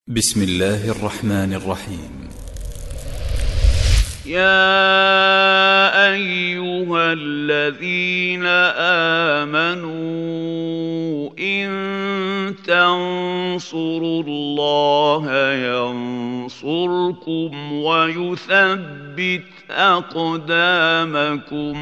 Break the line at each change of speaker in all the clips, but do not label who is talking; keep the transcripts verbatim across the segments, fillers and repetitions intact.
بسم الله الرحمن الرحيم.
يا أيها الذين آمنوا إن تنصروا الله ينصركم ويثبت أقدامكم.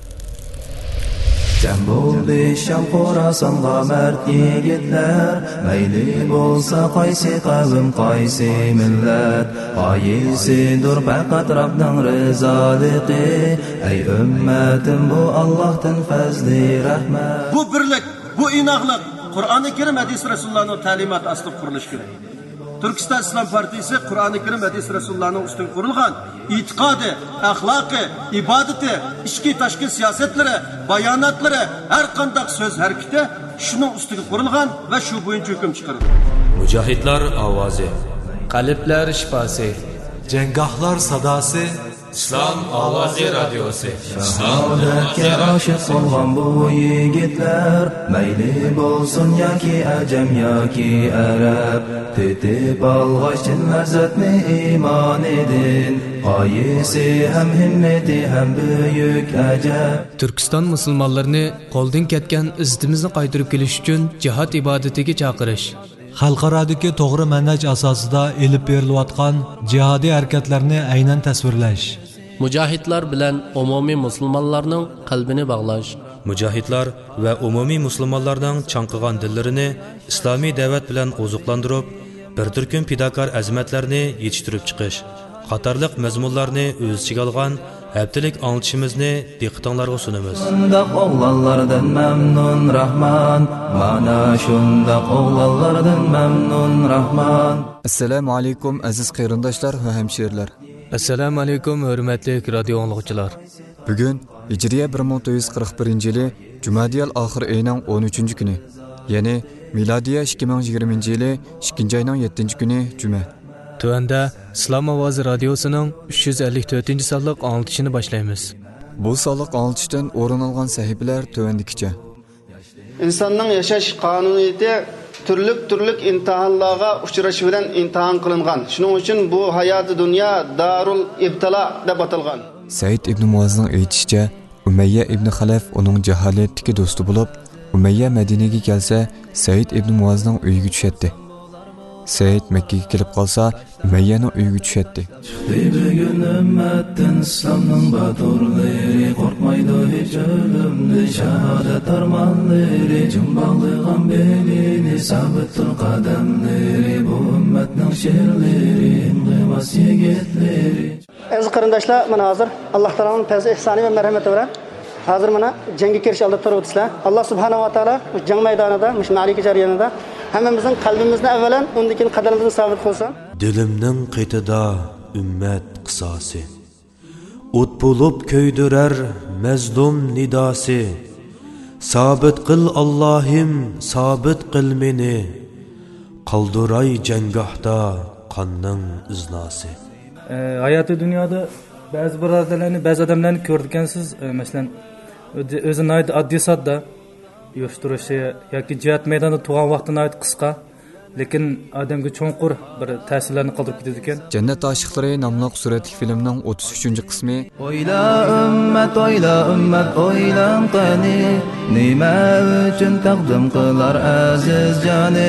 Cem bo'ldi Sham Xorasanға mard yigitlar, mayli bo'lsa qaysi qavm qaysi millat, qaysidir faqat Rabbning rizoligi. Ey ummatim, bu Allohdan fazli rahmat.
Bu birlik, bu inoqlik Qur'oni Karim hadis Rasulullohning ta'limoti asli qurilishi kerak. Turkiston Islom partiyasi Qur'oni Karim hadis Rasulullohning ustidan qurilgan e'tiqodi, axloqi, ibodati, ichki tashqi siyosatlari, bayonotlari, har qanday so'z harakati shuning ustiga qurilgan va shu bo'yicha hukm chiqarilgan.
Mujohidlar ovozi,
qalblar shifosi,
janggohlar sadosi,
Islom ovozi radiosi.
Saodatga oshiq bo'lgan bu yigitlar, mayli bo'lsin yoki ajam yoki arab, tetib olg'achin lazzatni iymon edin, qaysi ham himmati ham buyuk ajab.
Turkiston musulmonlarini qo'ldan ketgan izzatimizni qaytarib kelish uchun jihad ibodatiga chaqirish,
xalqarodagi to'g'ri manhaj asosida elib berilayotgan jihodiy harakatlarni aynan tasvirlash,
mujohidlar bilan umumiy musulmonlarning qalbini bog'lash,
mujohidlar va umumiy musulmonlarning chanqigan dillarini islomiy da'vat bilan ozuqlantirib, bir turkum fidokor azmatlarni yetishtirib chiqish qatorliq mazmunlarni o'z ichiga olgan haftalik anglitishimizni diqqatingizga sunamiz.
Shundoq o'g'lonlardan mamnun Rahman, mana shundoq o'g'lonlardan mamnun Rahman.
Assalomu alaykum aziz qarindoshlar va hamshirlar.
Assalomu alaykum hurmatli radio anglag'uchilar.
Bugun Hijriya bir ming to'rt yuz qirq birinchi yili Jumadiyal oxir oyining o'n uchinchi kuni, ya'ni milodiya ikki ming yigirmanchi yili ikkinchi oyning yettinchi kuni juma.
Tuanda Islom ovozi radiosining uch yuz ellik to'rtinchi sonliq anglitishini boshlaymiz.
Bu sonliq anglitishdan o'rin olgan sahifalar tuandikicha.
İnsanning yashash qonuniyati turlik turlik imtihonlarga uchrash bilan imtihon qilingan. Shuning uchun bu hayoti dunyo darul ibtilo deb atalgan.
Said ibn Muazning aytishicha, Umayya ibn Xalaf uning jaholatdagi do'sti bo'lib, Umayya Madinaga kelsa, Said ibn Muazning uyiga tushadi. Said Makkaga kelib qolsa, Umayyaning uyiga tushadi.
Bugun ummatdan islomning baturlari qo'rqmaydi hech o'limni, shahodat armonlari jumbolg'an belini, sabitdir qadamlari, bu ummatning sherlari, inqimas yigitlari.
Aziz qarindoshlar, mana hozir Alloh taoloning fazli ihsoni va marhamati bilan hozir mana jangga kirish oldi turibsizlar. Alloh subhanahu va taolo bu jang maydonida, mush ma'raka jarayonida hammamizning qalbimizni avvalan, undan keyin qadamimizni sabit qilsin.
Dilimning qitida ummat qisosi, o't bo'lib ko'ydirar mazlum nidosi. Sabit qil Allohim, sabit qil meni, qalduray jangohda qonning iznasi.
Hayoti dunyoda ba'zi birodarlarni, ba'zi odamlarni ko'rgansiz, masalan, o'zini oddiy sodda uyushtirishi yoki jihad maydonida turgan vaqtini qisqa, lekin odamga cho'nqur bir ta'sirlarni qoldirib ketadi ekan.
Jannat oshiqlari nomli suratli filmning o'ttiz uchinchi qismi.
O'yla ummat, o'yla ummat, o'ylan qani, nima uchun taqdim qilar aziz joni,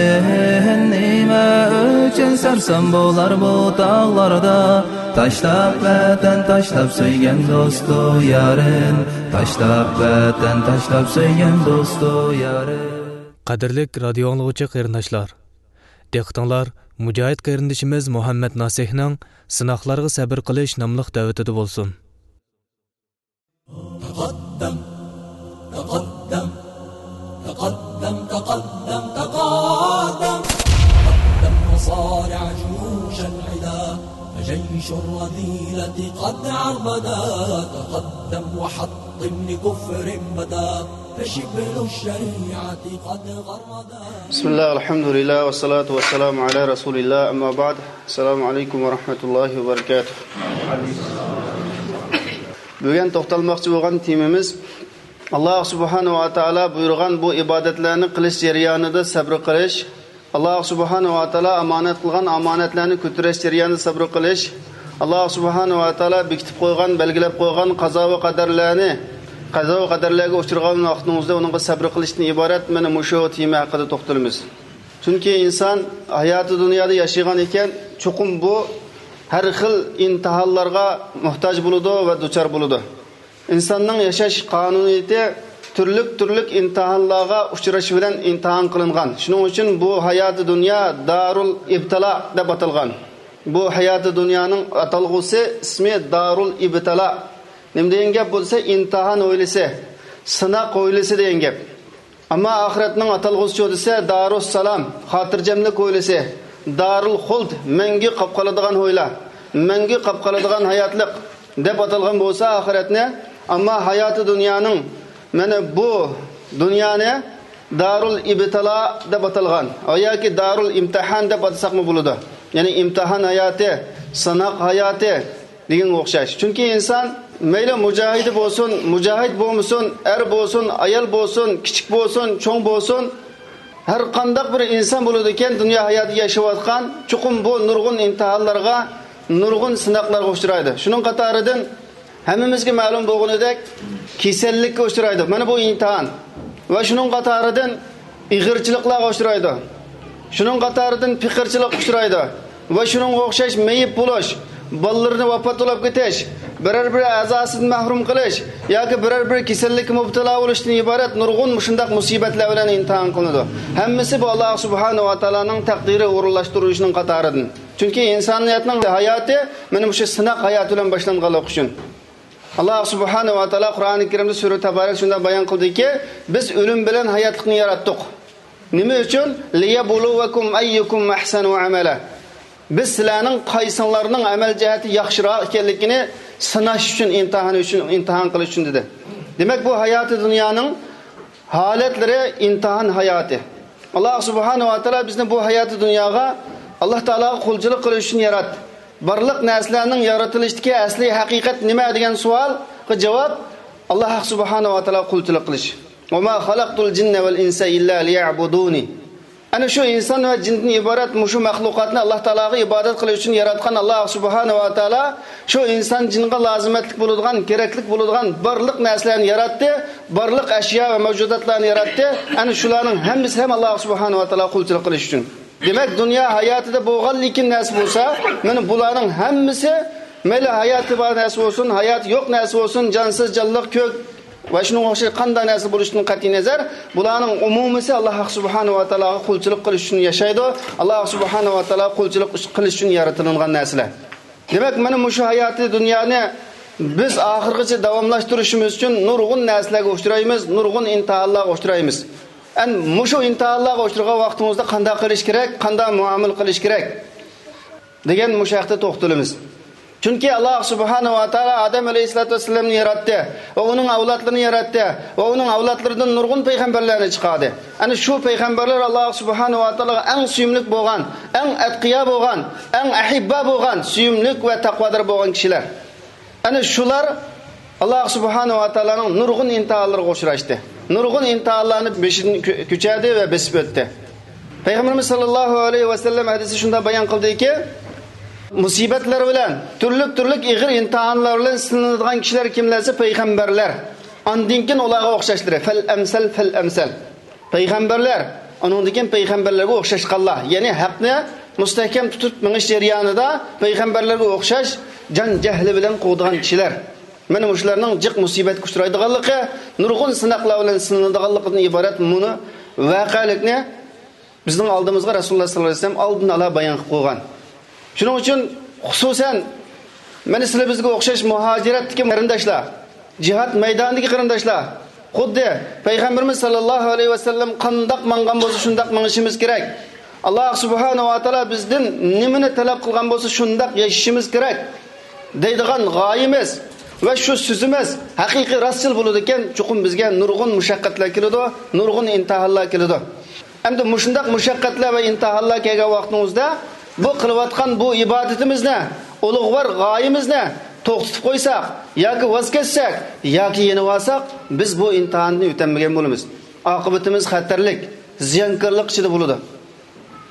nima uchun sarson bo'lar bu tog'larda, tashlab vatan, tashlab so'ygan do'stu yarin, tashlab vatan, tashlab so'ygan do'stu yarin.
Qadrli radio anglag'uchi qarindoshlar, diqqatinglar mujohid qarindishimiz Muhammad Nasihning sinoqlarga sabr qilish nomli da'vatida bo'lsin.
Taqaddam, taqaddam, taqaddam, taqaddam, taqaddam, taqaddam masari' juyush al-'ida, جيش الرذيلة قد عربدا، تقدم وحطم لكفر بدا، فشبل الشريعة قد غردا.
بسم الله الحمد لله والصلاة والسلام على رسول الله. أما بعد، السلام عليكم ورحمة الله وبركاته. Bugün to'xtalmoqchi bo'lgan temamiz Alloh subhanahu va taolo buyurgan bu ibodatlarni qilish jarayonida sabr qilish, Alloh subhanahu va taolo omonat qilgan omonatlarni ko'tarish jarayonida sabr qilish, Alloh subhanahu va taolo bekitib qo'ygan, belgilab qo'ygan qazo va qadarlarni, qazo va qadarlarga uchragan vaqtimizda uningga sabr qilishdan iborat mana mushu tema haqida to'xtalamiz. Chunki inson hayoti dunyoda yashagan ekan, chuqur bu har xil imtihonlarga muhtoj bo'ladi va duchor bo'ladi. İnsanның yashash qonuniyati turlik-turlik imtihonlarga uchrash bilan imtihon qilingan. Shuning uchun bu hayoti dunyo darul ibtilo deb atalgan. Bu hayoti dunyoning atalg'usi ismi darul ibtilo. Nima degan gap bo'lsa, imtihon o'ylisi, sinoq o'ylisi degan gap. Ammo oxiratning atalg'usi desa darus salom, xotirjamlik o'ylisi, darul xuld, mangi qolib qoladigan o'ylar, mangi qolib qoladigan hayotlik deb atalgan bo'lsa oxiratni, ammo hayoti dunyoning mana bu dunyoni darul ibtilo deb atalgan yoki darul imtihon deb atsaqmi bo'ladi. Ya'ni imtihon hayoti, sinoq hayoti degan o'xshash. Chunki inson mayli mujohid bo'lsin, mujohid bo'lmasin, er bo'lsin, ayol bo'lsin, kichik bo'lsin, cho'ng bo'lsin, har qanday bir inson bo'ladi ekan dunyo hayotida yashayotgan, chuqur bu nurg'un imtihonlarga, nurg'un sinoqlarga uchraydi. Shuning qatoridan hammamizga ma'lum bo'lganidek kasallikka uchraydi. Mana bu imtihon. Va shuning qatoridan ig'irchiliklarga uchraydi. Shuning qatoridan fikrchilik uchraydi. Va shuning o'xshash mayib bo'lish, bolalarni vafot bo'lib ketish, biror bir a'zosidan mahrum qilish yoki biror bir kasallikka mubtalo bo'lishdan iborat nurg'un shunday musibatlar bilan imtihon qilinadi. Hammasi bu Alloh subhanahu va taoloning taqdiri o'rinlashtirishining qatoridan. Chunki insoniyatning hayoti mana shu sinoq hayoti bilan boshlanganligi uchun. Allah subhanahu wa taala Qur'oni Karimda sura Tabarak shunda bayon qildiki, biz o'lim bilan hayotlikni yaratdik. Nima uchun? Liyabluwakum ayyukum ahsanu amala. Biz sizlarning qaysinglarning amal jihati yaxshiroq ekanligini sinash uchun, imtihon uchun, imtihon qilish uchun dedi. Demak bu hayoti dunyoning holatlari imtihon hayoti. Allah subhanahu wa taala bizni bu hayoti dunyoga Alloh taolo qulchilik qilish uchun yaratdi. Barliq narsalarning yaratilishdagi asli haqiqat nima degan savolga javob Alloh subhanahu va taolo qulchilik qilish. Va ma xalaqtul jinna val insa illa liya'buduni. Ana shu inson va jindan iborat mushu maxluqotni Alloh taologa ibodat qilish uchun yaratgan Alloh subhanahu va taolo shu inson jinga lozimatlik bo'ladigan, keraklik bo'ladigan barliq narsalarni yaratdi, barliq ashyo va mavjudotlarni yaratdi. Ana shularning hammasi ham Alloh subhanahu va taolo qulchilik qilish uchun. Demak dunyo hayotida bo'lgan lekin nasib bo'lsa, mana bularning hammasi mayli hayoti bor narsa bo'lsin, hayot yo'q narsa bo'lsin, jonsiz jonliq ko'k va shuning o'xshash qanday narsa bo'lishidan qat'iy nazar, bularning umumisi Alloh subhanahu va taologa qulchilik qilish uchun yashaydi. Alloh subhanahu va taolo qulchilik qilish uchun yaratilgan narsalar. Demak mana shu hayoti dunyoni biz oxirgacha davomlashtirishimiz uchun nurg'un narsalarga uchraymiz, nurg'un imtihonlarga uchraymiz. An mushu imtihonlarga uchragan vaqtimizda qanday qilish kerak, qanday muomala qilish kerak degan mushaqda to'xtalamiz. Chunki Alloh subhanahu va taolo Adam alayhisolatu vasallamni yaratdi va uning avlodlarini yaratdi va uning avlodlaridan nurg'un payg'ambarlarni chiqardi. Ana shu payg'ambarlar Alloh subhanahu va taologa eng suyumli bo'lgan, eng atqiyo bo'lgan, eng ahibba bo'lgan, suyumli va taqvodor bo'lgan kishilar. Ana shular Alloh subhanahu va taoloning nurg'un imtihonlariga uchrashdi. Nurg'un imtihonlarni beshin kuchadi va besib o'tdi. Payg'ambarimiz sollallohu alayhi va sallam hadisi shunda bayon qildiki, musibatlar bilan, turlik-turlik ig'ir imtihonlar bilan sinadigan kishilar kimlarsa payg'ambarlar. Ondan keyin ularga o'xshashlari fal amsal fal amsal. Payg'ambarlar, undan keyin payg'ambarlarga o'xshashqanlar, ya'ni haqni mustahkam tutib minish jarayonida payg'ambarlarga o'xshash jon jahli bilan qo'ydigan kishilar. Mana shularning jiq musibatga uchraydiganligi, nurg'un sinoqlar bilan sinadiganligidan iborat buni voqelikni bizning oldimizga Rasululloh sollallohu alayhi vasallam oldin ala bayon qilib qo'ygan. Shuning uchun xususan mana sizlar bizga o'xshash muhojiratdagi qarindoshlar, jihad maydonidagi qarindoshlar, xuddi payg'ambarimiz sollallohu alayhi vasallam qandoq mangan bo'lsa shundoq manishimiz kerak. Alloh subhanahu va taolo bizdan nimani talab qilgan bo'lsa shundoq yashashimiz kerak deydigan g'oyamiz va shu so'zimiz haqiqiy rostchil bo'ladi ekan, chuqur bizga nurg'un mushaqqatlar keladi, nurg'un imtihonlar keladi. Endi mushundaq mushaqqatlar va imtihonlar kelgan vaqtimizda bu qilayotgan bu ibodatimizni, ulug'vor g'oyamizni to'xtatib qo'ysak yoki voz kechsak yoki yenib olsak, biz bu imtihonni o'tamagan bo'lamiz. Oqibatimiz xatarlik, ziyonkorlik ichida bo'ladi.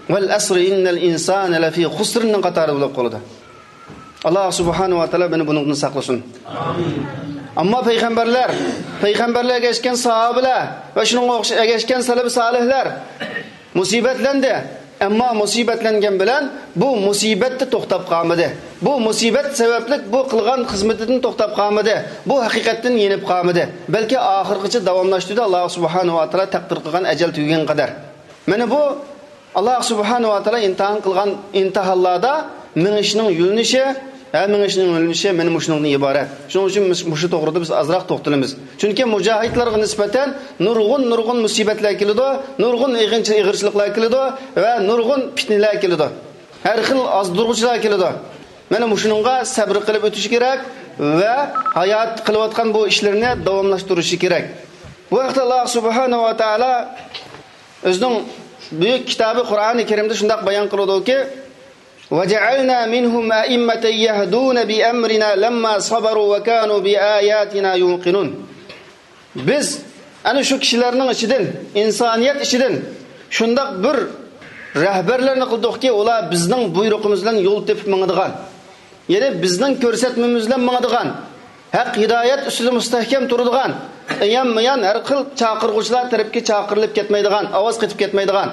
Vel asri innel insane lefi husrinin qatarı bo'lib qoladi. Alloh subhanahu va taolo beni bundan saqlasin. Amin. Amma payg'ambarlar, payg'ambarlarga ergashgan sahobalar va shunga o'xshash ergashgan salaf solihlar musibatlandi. Ammo musibatlangan bilan bu musibatni to'xtab qolmadi. Bu musibat sababli bu qilgan xizmatidan to'xtab qolmadi. Bu haqiqatdan yenib qolmadi. Balki oxirgacha davomlashtirdi Alloh subhanahu va taolo taqdir qilgan ajal tugagan qadar. Mana bu Alloh subhanahu va taolo imtihon qilgan imtihonlarda minishning yo'linishi, ha minishning yo'linishi mana shundan iborat. Shuning uchun mushu to'g'rida biz azroq to'xtalamiz. Chunki mujohidlarga nisbatan nurg'un nurg'un musibatlar keladi, nurg'un ig'irchiliklar keladi va nurg'un fitnalar keladi. Har xil ozdurg'uchilar keladi. Mana shuningga sabr qilib o'tish kerak va hayot qilayotgan bu ishlarni davomlashtirish kerak. Bu vaqtda Alloh subhanahu va taolo o'zining buyuk kitobi Qur'oni Karimda shunday bayon qiladiki: وَجَعَلْنَا مِنْهُمْ أَئِمَّةً يَهْدُونَ بِأَمْرِنَا لَمَّا صَبَرُوا وَكَانُوا بِآيَاتِنَا يُوقِنُونَ. Biz ana shu kishilarning ichidan, insoniyat ichidan shunday bir rahbarlarni qildikki, ular bizning buyrug'imiz bilan yo'l tepib mangadigan. Ya'ni bizning ko'rsatmamiz bilan mangadigan, haq hidoyat ustida mustahkam turadigan, ayam-mayan har xil chaqirg'uvchilar tarafga chaqirilib ketmaydigan, ovoz qetib ketmaydigan.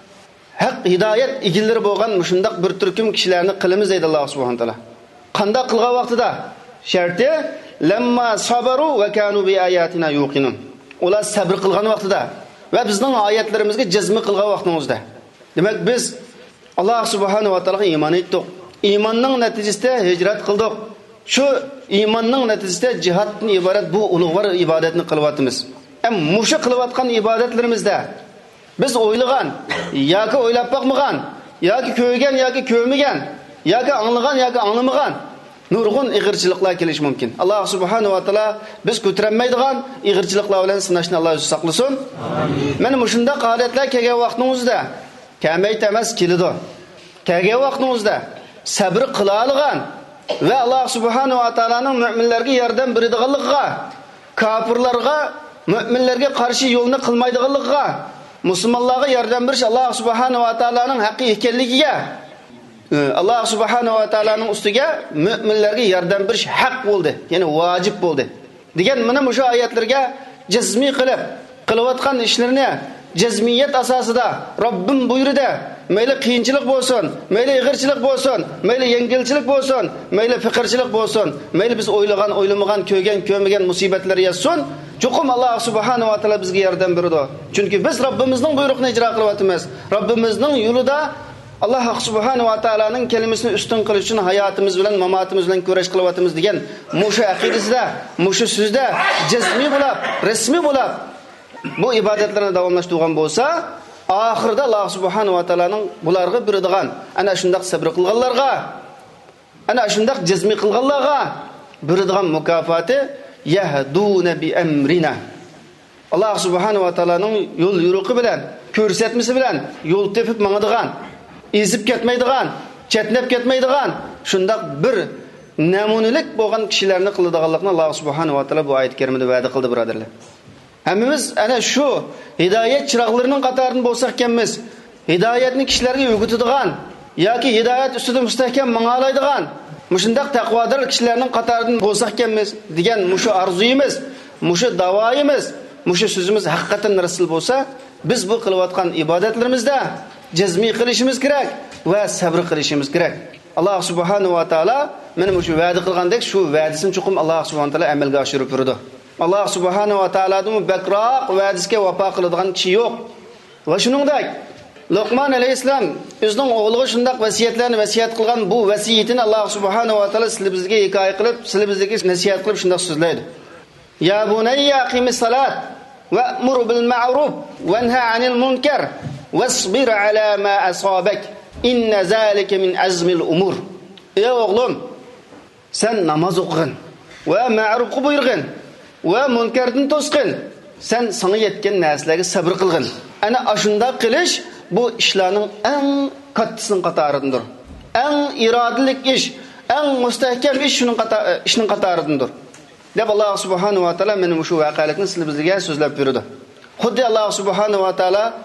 Haq hidoyat egillari bo'lgan shunday bir turkum kishilarni qilamiz deydi Alloh subhanahu taolo. Qanday qilgan vaqtida? Sharti lamma sabaru va kanu bi ayatina yuqinun. Ular sabr qilgan vaqtida va bizning oyatlarimizga jazm qilgan vaqtimizda. Demak biz Alloh subhanahu va taologa iymon etdik. Iymonning natijasida hijrat qildik. Shu iymonning natijasida jihoddan iborat bu ulug'vor ibodatni qilyapmiz. Ham mushu qilayotgan ibodatlarimizda biz o'ylagan yoki o'ylab boqmagan yoki ko'rgan yoki ko'rmagan yoki anglagan yoki anglamagan nurg'un ig'irchiliklar kelish mumkin. Alloh subhanahu va taolo biz ko'tarilmaydigan ig'irchiliklar bilan sinashni Alloh o'zi saqlasin. Amin. Mana shunday holatlar kelgan vaqtimizda kamayt emas keladi. Kelgan vaqtimizda sabr qila olgan va Alloh subhanahu va taoloning mu'minlarga yordam beradiganligiga, kofirlarga, mu'minlarga qarshi yo'lni qilmaydiganligiga, musulmonlarga yordam berish Alloh subhanahu va taoloning haqqi ekanligiga, Alloh subhanahu va taoloning ustiga mu'minlarga yordam berish haq bo'ldi, ya'ni vojib bo'ldi. Degan mana shu oyatlarga jazmiy qilib qilayotgan ishlarni jazmiyat asosida Robbim buyurdi. Mayli qiyinchilik bo'lsin, mayli ig'irchilik bo'lsin, mayli yengilchilik bo'lsin, mayli fiqirchilik bo'lsin, mayli biz o'ylagan, o'ylamagan, ko'rgan, ko'rmagan musibatlar yetsin, chuqum Alloh subhanahu va taolo bizga yordam beradi. Chunki biz Robbimizning buyruqini ijro qilyapmiz. Robbimizning yo'lida Alloh subhanahu va taolaning kalimasini ustun qilish uchun hayotimiz bilan, mamotimiz bilan kurash qilyapmiz degan mushu aqidasida, mushu so'zda jazmiy bo'lib, rasmiy bo'lib bu ibodatlarni davomlashtirgan bo'lsa, oxirida Alloh subhanahu va taolaning bularga beradigan ana shunday sabr qilganlarga, ana shunday jazmiy qilganlarga beradigan mukofoti yahduna bi amrina. Alloh subhanahu va taolaning yo'l yo'riqi bilan, ko'rsatmasi bilan yo'l tepib mangadigan, ezib ketmaydigan, chetnab ketmaydigan shunday bir namunalik bo'lgan kishilarni qiladiganlikni Alloh subhanahu va taolo bu oyat karimada va'da qildi, birodarlar. Hammamiz ana shu hidoyat chiroqlarining qatoridan bo'lsak ekanmiz. Hidoyatni kishilarga o'rgatadigan yoki hidoyat ustida mustahkam mang'alaydigan, mushundaq taqvodor kishilarning qatoridan bo'lsak ekanmiz degan mushu orzuyimiz, mushu davoyimiz, mushu so'zimiz haqiqatan rasul bo'lsa, biz bu qilayotgan ibodatlarimizda jazmiy qilishimiz kerak va sabr qilishimiz kerak. Alloh subhanahu va taolo mana shu va'da qilgandek shu va'dasini chuqum Alloh subhanahu va taolo amalga oshirib turdi. Alloh subhanahu va taolaning bakroq va'dasiga vafo qiladigan kishi yo'q. Va shuningdek Luqman alayhisalom o'zining o'g'liga shunday vasiyatlarni vasiyat qilgan bu vasiyatini Alloh subhanahu va taolo sizlarga hikoya qilib, sizlarga nasihat qilib shunday so'zlaydi. Ya bunayya aqimis salat wa'mur bil ma'ruf wanha 'anil munkar wasbir 'ala ma asabak inna zalika min azmil umur. Ey o'g'lim, sen namoz o'qigin va ma'ruf buyurgin va munkardan to'sqin. Sen sana yetgan narsalarga sabr qilgin. Ana ashunda qilish bu ishlarning eng kattasining qatoridandir. Eng irodalik ish, eng mustahkam ish shuning qatori, ishning qatoridandir. Deb Alloh subhanahu va taolo meni shu voqealikni sizlarga so'zlab berdi. Xuddi Alloh subhanahu va taolo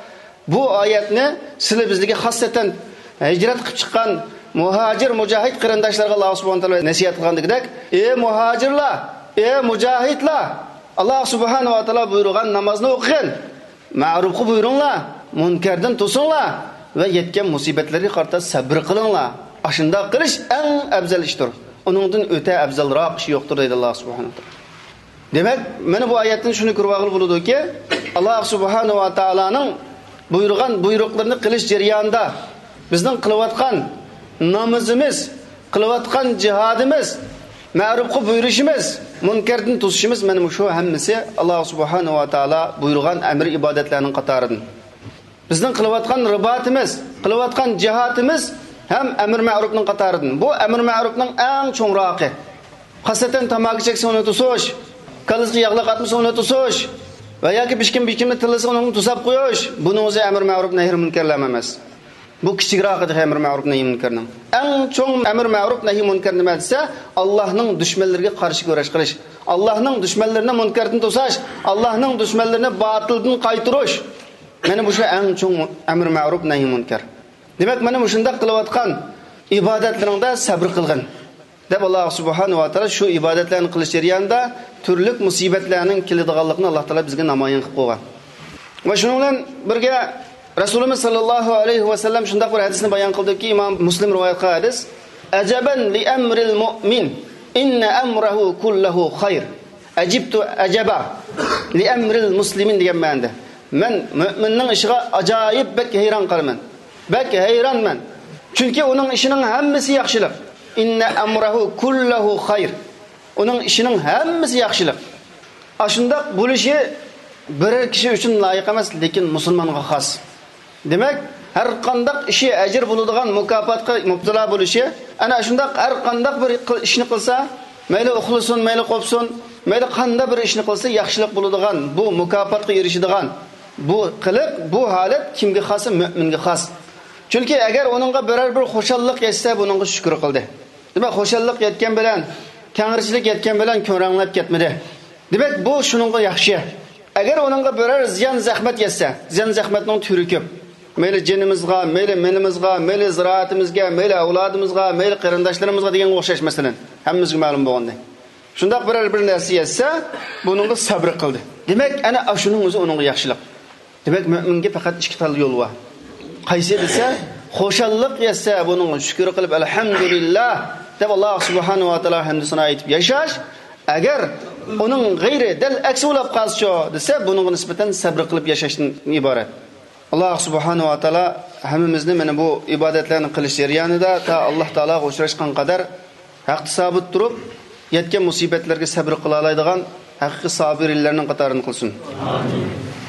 bu oyatni sizlar bizlarga xosatan hijrat qilib chiqqan muhojir mujohid qarindoshlarga Alloh subhanahu va taolo nasihat qilgandek, ey muhojirlar, ey mujohidlar, Alloh subhanahu va taolo buyurgan namozni o'qing, ma'rufga buyuringlar, munkardan to'singlar va yetgan musibatlarga qarata sabr qilinglar. Ashunda qilish eng afzal ishdir. Uningdan o'ta afzalroq ish yo'qdir deydi Alloh subhanahu va taolo. Demak, mana bu oyatdan shuni ko'rib bo'ladi-ki, Alloh subhanahu va taolaning buyurgan buyruqlarini qilish jarayonida bizning qilayotgan namozimiz, qilayotgan jihadimiz, ma'rufga buyurishimiz, munkardan to'sishimiz mana shu hammasi Alloh subhanahu va taolo buyurgan amr ibodatlarning qatoridan. Bizning qilayotgan ribatimiz, qilayotgan jihadimiz ham amr ma'rufning qatoridan. Bu amr ma'rufning eng cho'ngroqi. Xosatan tamaki cheksa uni to'sish, qalizga yog'liq atmasa uni to'sish va yoki bishkim bishkimni tilasa uni to'sab qo'yish, buning o'zi amr ma'ruf nahy munkarlar emas. Bu kichikroq edi amr ma'ruf nahy munkarning. Eng cho'ng amr ma'ruf nahy munkar nima desa, Allohning dushmanlariga qarshi kurash qilish, Allohning dushmanlarini munkardan to'sash, Allohning dushmanlarini botildan qaytarish. Mana bu shu eng cho'ng amr ma'ruf nahy munkar. Demak, mana shunday qilayotgan ibodatlaringda sabr qilgin. deb Alloh subhanahu va taolo shu ibodatlarni qilish jarayonida turli musibatlarning keladiganligini Alloh taolo bizga namoyon qilib qo'ygan. Va shuning bilan birga Rasululloh sallallohu alayhi va sallam shunday bir hadisni bayon qildiki, Imom Muslim rivoyat qilgan hadis: "Ajaban li amril mu'min, inna amrahu kulluhu khayr. Ajibtu ajaba li amril muslimin" degan ma'noda. Men mu'minning ishiga ajoyib bak hayron qolaman. Bak hayronman. Chunki uning ishining hammasi yaxshilik. Inna amrahu kulluhu khayr. Uning ishining hammasi yaxshilik. Ashundaq bo'lishi bir kishi uchun loyiq emas, lekin musulmonga xos. Demak, har qanday ishi ajr bo'ladigan mukofotga mubtalo bo'lishi, ana shundaq har qanday bir ishni qilsa, mayli uxlasin, mayli qopsin, mayli qanday bir ishni qilsa yaxshilik bo'ladigan, bu mukofotga erishadigan bu qilib, bu holat kimga xos? Mu'minga xos. Chunki agar uningga biror bir xo'shallik yetsa, buningga shukr qildi. Demak, xo'shallik yetgan bilan, kangirchilik yetgan bilan ko'ranglab ketmadi. Demak, bu shuningga yaxshi. Agar uningga biror ziyon zahmat yetsa, ziyon zahmatning turi ko'p. Mayli jinimizga, mayli menimizga, mayli ziroatimizga, mayli avlodimizga, mayli qarindoshlarimizga degan o'xshash masalan, hammamizga ma'lum bo'lganda. Shundaq biror bir narsa yetsa, buningga sabr qildi. Demak, ana shuning o'zi uningga yaxshilik. Demak, mu'minga faqat ikki xil yo'l bor. Qaysi desa, xo'shallik yetsa, buning shukr qilib alhamdulillah deb Alloh subhanahu va taolo hamdini aytib yashash. Agar uning g'ayri dal aksi bo'lib qolsa desa, buning nisbatan sabr qilib yashashdan iborat. Alloh subhanahu va taolo hammamizni mana bu ibodatlarni qilish jarayonida ta Alloh taologa uchrashgan qadar haqda sabit turib, yetgan musibatlarga sabr qila oladigan haqiqiy sabirlarning qatoridan qilsin. Amin.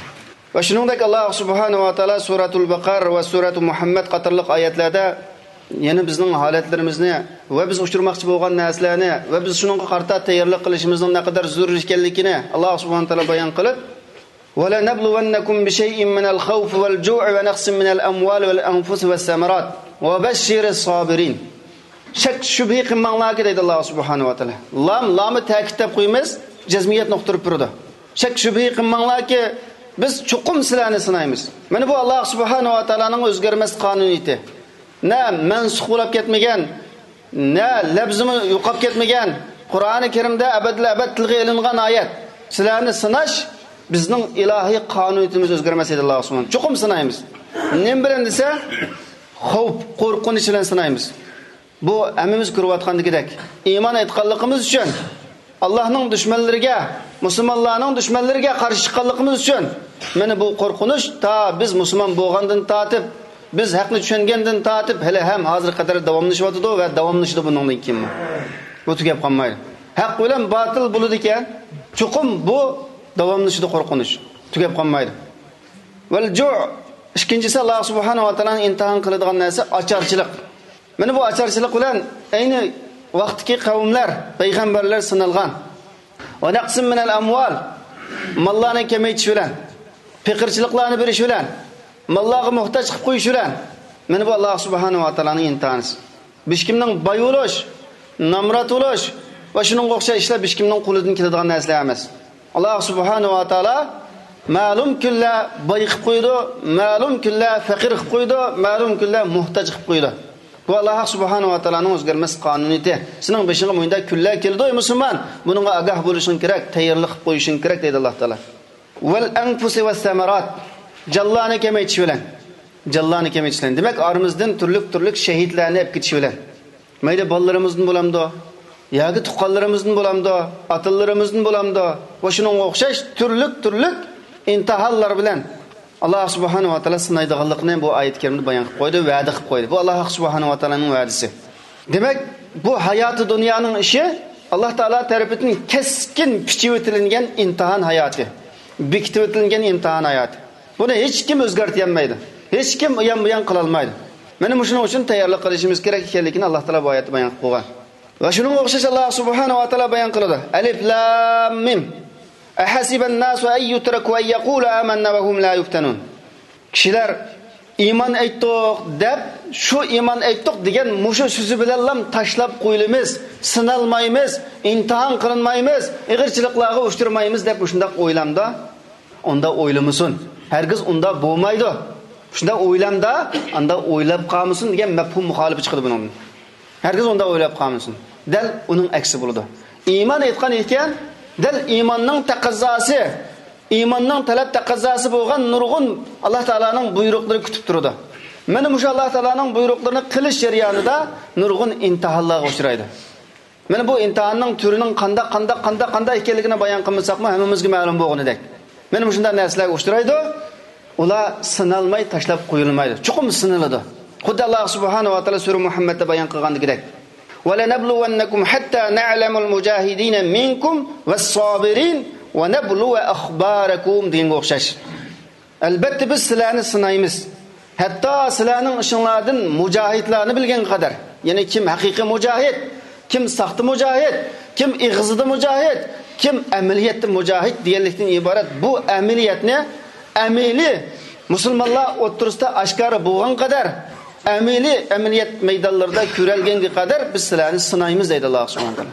Va shuningdek Alloh subhanahu va taolo suratul Baqara va suratul Muhammad qatorliq oyatlarda yana bizning holatlarimizni va biz uchirmoqchi bo'lgan narsalarni va biz shuningga qarta tayyorlik qilishimizning ne qadar zo'r ekanligini Alloh subhanahu va taolo bayon qilib, "Va la nabluwannakum bi shay'in min al-khawf wal-ju'i wa naqsin min al-amwali wal-anfusi was-samarat wa bashshiris sabirin." Shak shubhi qilmanglarga deydi Alloh subhanahu va taolo. Lam lamni ta'kidlab qo'yamiz, jazmiyat nuqtirib turdi. Shak shubhi qilmanglarga biz chuqum sizlarni sinaymiz. Mana bu Alloh subhanahu va taolaning o'zgarmas qonuniyati. Na mansux bo'lib ketmagan, na labzimi yo'qolib ketmagan Qur'oni Karimda abadla-abad tilga ilingan oyat. Sizlarni sinash bizning ilohiy qonuniyatimiz o'zgarmas edi Alloh subhanahu. Chuqum sinaymiz. Nima bilan desa, xavf, qo'rqinch bilan sinaymiz. Bu hammamiz ko'rayotgandagidek, iymon etganligimiz uchun, Allohning dushmanlariga, musulmonlarning dushmanlariga qarshi chiqqanligimiz uchun mana bu qo'rqinish ta biz musulmon bo'lgandan tortib, biz haqni tushungandan tortib hali ham hozir qadar davomlashyapti va davomlashadi bundan keyin. Bu tugab qolmaydi. Haq bilan batil bo'ladi ekan, chuqum bu davomlashadi qo'rqinish, tugab qolmaydi. Val ju' ikkinchisi Alloh subhanahu va taolaning imtihon qiladigan narsa ocharchilik. Mana bu ocharchilik bilan ayni vaqtdagi qavmlar, payg'ambarlar sinalgan. Va naqsim min al-amwal, mollarni kamaytirish bilan, fiqirchiliklarni berish bilan, mollarga muhtoj qilib qo'yish bilan, mana bu Alloh subhanahu va taolaning imtihoni. Hech kimning boy bo'lish, namrat bo'lish va shuning o'xshash ishlar hech kimning qo'lidan keladigan narsalar emas. Alloh subhanahu va taolo ma'lum kunlar boy qilib qo'ydi, ma'lum kunlar faqir qilib qo'ydi, ma'lum kunlar muhtoj qilib qo'ydi. Bu Alloh subhanahu va taolaning o'zgarmas qonuniyati. Sening beshingga munda kunlar keldi, ey musulmon, buningga ogoh bo'lishing kerak, tayyorlik qilib qo'yishing kerak deydi Alloh taolo. Val anfusi was samarat. Jallani kamaytish bilan. Jallani kamaytish bilan. Demak, oramizdan turlik-turlik shahidlarni olib ketish bilan. Mayli bolalarimizdan bo'lamdi, yoki tuqqanlarimizdan bo'lamdi, otalarimizdan bo'lamdi, va shuningga o'xshash turlik-turlik intihallar bilan Allah subhanahu wa taala sinaydiganligini bu oyat karimda bayon qilib qo'ydi, va'da qilib qo'ydi. Bu Alloh subhanahu wa taolaning va'dasi. Demak, bu hayoti dunyoning ishi Alloh taolo tarafidan keskin pichib o'tilgan imtihon hayoti, bekitib o'tilgan imtihon hayoti. Buni hech kim o'zgartira olmaydi. Hech kim uyan-buyan qila olmaydi. Mana shuning uchun tayyorlik qilishimiz kerak ekanligini Alloh taolo bu oyatda bayon qilib qo'ygan. Va shuning o'xshash Alloh subhanahu wa taolo bayon qiladi. Alif lam mim. Ahasiban nasu ay yutraku ay yaqulu amanna wa hum la yuftanun. Kishilar iymon aytdik deb, shu iymon aytdik degan mushu so'zi bilan ham tashlab qo'yilamiz, sinalmaymiz, imtihon qilinmaymiz, ig'irchiliklarga uchtirmaymiz deb shunda o'ylamda, unda o'ylamasin. Hargiz unda bo'lmaydi. Shunda o'ylamda, unda o'ylab qolmasin degan mafhum muxolifi chiqadi bundan. Hargiz unda o'ylab qolmasin. Dal uning aksi bo'ladi. Iymon aytgan ekan, dal iymonning taqozosi, iymonning talab taqozosi bo'lgan nurg'un Alloh taolaning buyruqlari kutib turadi. Mana shu Alloh taolaning buyruqlarini qilish jarayonida nurg'un imtihonlarga uchraydi. Mana bu imtihonning turining qanday qanday qanday qanday ekanligini bayon qilmasaqmi, hammamizga ma'lum bo'lganidek. Mana shunday narsalarga uchraydi. Ular sinalmay tashlab qo'yilmaydi. Chuqum sinaladi. Xuddi Alloh subhanahu va taolo sura Muhammadda bayon qilgandek. "Va lanabluwannakum hatta na'lamul mujahidin minkum was-sabirin va nabluwa akhbarakum" degan o'xshash. Albatta biz sizlarni sinaymiz. Hatto sizlarning ishinglardan mujohidlarni bilgan qadar. Ya'ni kim haqiqiy mujohid, kim saxta mujohid, kim ig'zida mujohid, kim amaliyatda mujohid deganlikdan iborat. Bu amaliyatni amili musulmonlar o'ttirisida oshkora bo'lgan qadar, amili amaliyat maydonlarida ko'ralganga qadar biz sizlarni sinaymiz deydi Alloh subhanahu va taolo.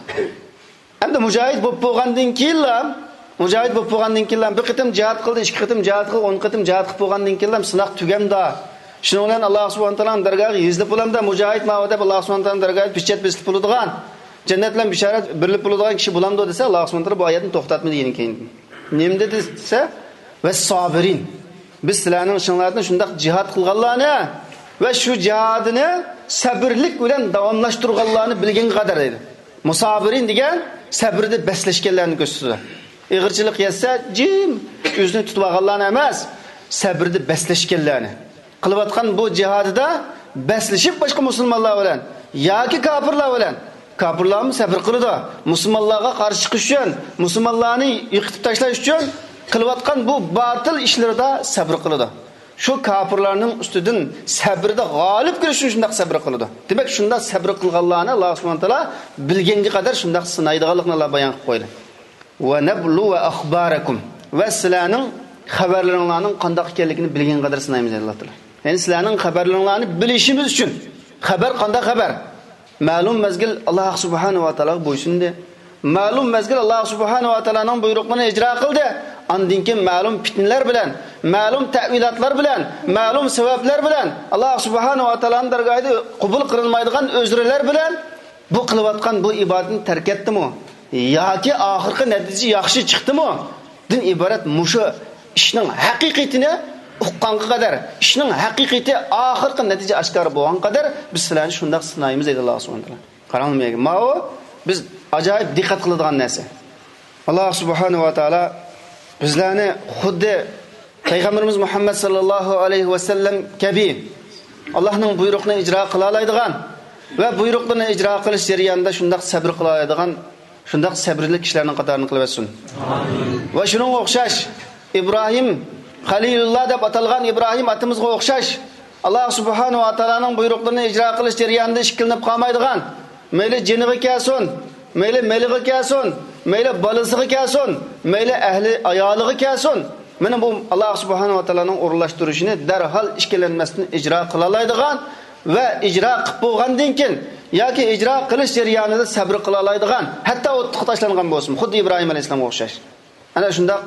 Endi mujohid bo'lib bo'lgandan keyin, mujohid bo'lib bo'lgandan keyin bir qitim jihad qildi, ikki qitim jihad qildi, o'n qitim jihad qilib bo'lgandan keyin sinoq tugamda. Shuning bilan Alloh subhanahu va taolaning dargohiga yezilib bo'lamda mujohid ma'voda Alloh subhanahu va taolaning dargohiga pichat besilib bo'ladigan, jannat bilan bishorat berilib bo'ladigan kishi bo'lamdi desa, Alloh subhanahu va taolo bu oyatni to'xtatmaydi degan keyin. Nima dedi desa, va sabirin. Biz sizlarning ishinglarni shundaq jihad qilganlarni va shu jihadini sabrlik bilan davomlashtirganlarni bilgan qadar dedi. Musabirin degan sabrni beslashganlarni ko'rsatadi. Ig'irchilik yetsa, jim o'zini tutib olganlarni emas, sabrni beslashganlarni. Qilayotgan bu jihadida beslashib boshqa musulmonlar bilan yoki kofirlar bilan kofirlarni sabr qiladi. Musulmonlarga qarshi chiqish uchun, musulmonlarni yiqitib tashlash uchun qilayotgan bu batil ishlarida sabr qiladi. Shu kofirlarning ustidan sabrda g'olib kelish uchun shunday sabr qiladi. Demak, shunday sabr qilganlarni Alloh subhanahu va taolo bilganga qadar shunday sinaydiganligini Alloh bayon qilib qo'ydi. Va nablu va akhbarakum. Va sizlarning xabarlaringlarning qanday ekanligini bilgan qadar sinaymiz dedi Alloh taolo. Ya'ni sizlarning xabarlaringlarni bilishimiz uchun xabar qanday xabar? Ma'lum mazgil Alloh subhanahu va taolo bo'ysundi. Ma'lum mazgil Alloh subhanahu va taolaning buyruqlarini ijro qildi. Ondan keyin ma'lum fitnalar bilan, ma'lum ta'vilatlar bilan, ma'lum sabablar bilan Alloh subhanahu va taolaning dargohida qabul qilinmaydigan o'zralar bilan bu qilayotgan bu ibodatni tark etdimi? Yoki oxirgi natija yaxshi chiqdimi? Din iborat mushu ishning haqiqatini uqqanga qadar, ishning haqiqati oxirgi natija oshkor bo'lgan qadar biz sizlarni shunday sinaymiz dedi Alloh subhanahu va taolo. Qarangmi, ma'o biz ajoyib diqqat qiladigan narsa. Alloh subhanahu va taolo bizlarni xuddi Payg'ambarimiz Muhammad sallallohu alayhi va sallam kabi Allohning buyruqini ijro qila oladigan va buyruqlarni ijro qilish jarayonida shunday sabr qila oladigan, shunday sabrli kishilarning qatorini qilib etsin. Amin. Va shuning o'xshash Ibrohim Xalilulloh deb atalgan Ibrohim atimizga o'xshash Alloh subhanahu va taolaning buyruqlarini ijro qilish jarayonida ishkilinib qolmaydigan, mayli jiniga kelsin, mayli meliga kelsin, mayli balasiga kelsin, mayli ahli ayoliga kelsin. Mana bu Alloh subhanahu va taolaning o'rinlashtirishini darhol ishkilanmasdan ijro qila oladigan va ijro qilib bo'lgandan keyin yoki ijro qilish jarayonida sabr qila oladigan, hatto o'tga tashlangan bo'lsin, xuddi Ibrohim alayhisolamga o'xshash. Ana shunda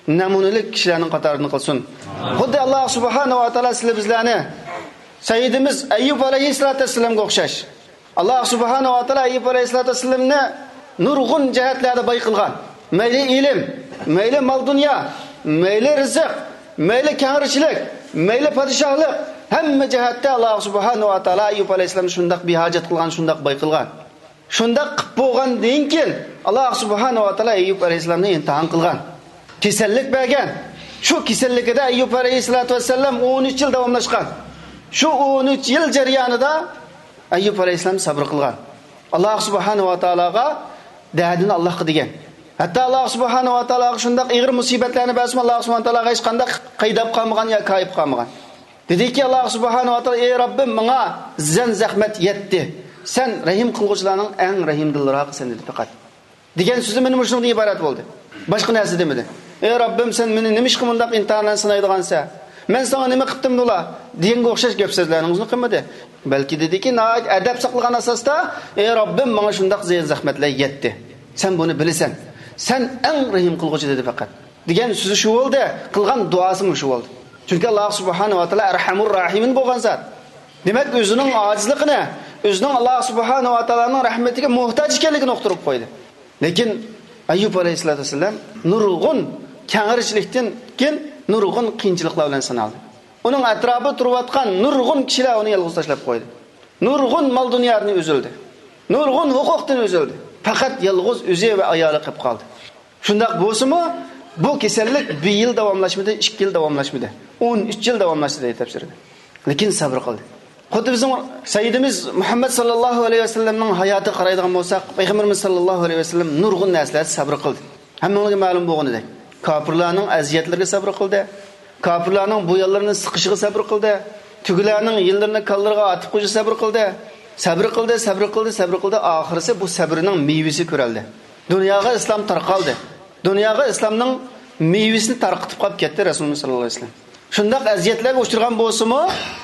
namunalik kishilarning qatoridan qilsin. Xuddi Alloh subhanahu va taolo sizlar bizlarni Sayyidimiz Ayyub alayhissalomga o'xshash. Alloh subhanahu va taolo Ayyub alayhissalomni nurg'un jihatlarda boy qilgan. Mayli ilm, mayli mol dunyo, mayli rizq, mayli kangrichilik, mayli podshohlik, hamma jihatda Alloh subhanahu va taolo Ayyub alayhissalomni shundoq behojat qilgan, shundoq boy qilgan. Shundoq qilib bo'lgandan keyin Alloh subhanahu va taolo Ayyub alayhissalomni imtihon qilgan. Kasallik bergan. Shu kasalligida Ayyub alayhissalom o'n uch yil davomlashgan. Shu o'n uch yil jarayonida Ayyub alayhissalom sabr qilgan. Alloh subhanahu va taologa da'dini Alloh qilgan. Hatto Alloh subhanahu va taologa shundoq ig'ir musibatlarni bersin, Alloh subhanahu va taologa hech qanday qaydab qolmagan yoki kayib qolmagan. Dediki Alloh subhanahu va taolo: "Ey Robbim, menga zan zahmat yetdi. Sen rahim qilguvchilarning eng rahimdilroqisan" dedi faqat. Degan so'zi meni shundan iborat bo'ldi. Boshqa narsa demadi. "Ey Robbim, sen meni nima ish qilmandaq imtihondan sinaydigansa, men sana nima qildim dola?" degan o'xshash gap so'zlaringizni qilmadi. Balki dediki, "Nayt adab saqlagan asosda, ey Robbim, menga shundaq ziyon zahmatlar yetdi. Sen buni bilasan. Sen eng rahim qilguvchi" dedi faqat. Degan so'zi shu bo'ldi, qilgan duosi shu bo'ldi. Chunki Alloh subhanahu va taolo Arhamur Rahimin bo'lgan zot. Demak, o'zining ojizligini, o'zining Alloh subhanahu va taoloning rahmatiga muhtoj ekanligini uqtirib qo'ydi. Lekin Ayyub alayhissalom nurg'un kangrichilikdan keyin nurg'un qiyinchiliklar bilan sanaldi. Uning atrofida turayotgan nurg'un kishilar uni yolg'iz tashlab qo'ydi. Nurg'un mol dunyodan uzildi. Nurg'un huquqdan uzildi. Faqat yolg'iz o'zi va ayoli qolib qoldi. Shundaq bo'lsa-mu, bu kasallik bir yil davomlashmadi, ikki yil davomlashmadi. o'n uch yil davomlashdi deb tafsirdi. Lekin sabr qildi. Xuddi bizim Sayyidimiz Muhammad sallallohu alayhi vasallamning hayoti qaraydigan bo'lsak, Payg'ambarimiz sallallohu alayhi vasallam nurg'un narsalarga sabr qildi. Hammaga ma'lum bo'lganidek, kofirlarning aziyatlariga sabr qildi. Kofirlarning bu yo'llarini siqishiga sabr qildi. Tugularning yillarini kallarga atib qo'yishi sabr qildi. Sabr qildi, sabr qildi, sabr qildi. Oxirisi bu sabrining mevasi ko'rildi. Dunyoga islom tarqaldi. Dunyoga islomning mevasini tarqitib qolib ketdi Rasululloh sallallohu alayhi vasallam. Shundaq aziyatlarga uchragan bo'lsa-mu,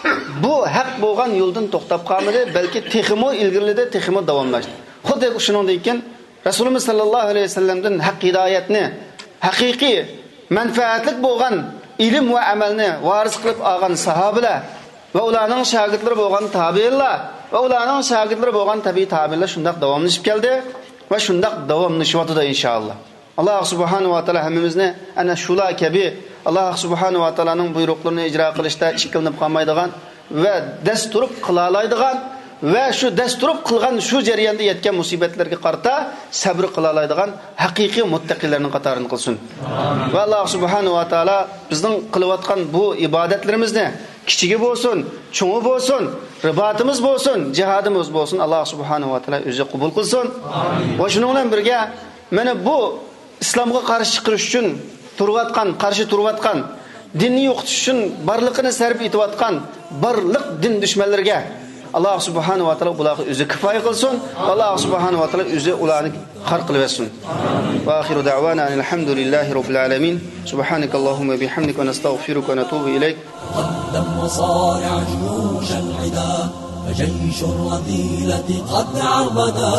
bu haq bo'lgan yo'ldan to'xtab qolmadi, balki texmo ilgirlidi, texmo davomlashdi. Xuddi shuningdek ekan Rasululloh sallallohu alayhi vasallamdan haq hidoyatni, haqiqiy manfaatlik bo'lgan ilm va amalni varis qilib olgan sahobalar va ularning shogirdlari bo'lgan tabiinlar va ularning shogirdlari bo'lgan tabiiy tabiinlar shundaq davomlashib keldi va shundaq davomlashyapti inshaalloh. Alloh subhanahu va taolo hammamizni ana shular kabi Alloh subhanahu va taolaning buyruqlarini ijro qilishda ikkilanib qolmaydigan va dasturib qila oladigan va shu dasturib qilgan shu jarayonda yetgan musibatlarga qarta sabr qila oladigan haqiqiy muttaqilarning qatorini qilsin. Va Alloh subhanahu va taolo bizning qilayotgan bu ibodatlarimizni kichigi bo'lsin, cho'ngi bo'lsin, ribatimiz bo'lsin, jihadimiz bo'lsin, Alloh subhanahu va taolo o'zi qabul qilsin. Va shuning bilan birga mana bu islomga qarshi chiqish uchun turayotgan, qarshi turayotgan, dinni yo'qotish uchun barliqini sarf etayotgan barliq din dushmanlariga Alloh subhanahu va taolo ularga o'zi kifoya qilsin. Alloh subhanahu va taolo o'zi ularni xar qilib bersin. Va oxiru da'wana alhamdulillahi robbil alamin. Subhanakallahumma bihamdika va nastaghfiruka va natubu ilayk.
قدم وصارع جيوش العدا فجيش الرذيلة قد عربدا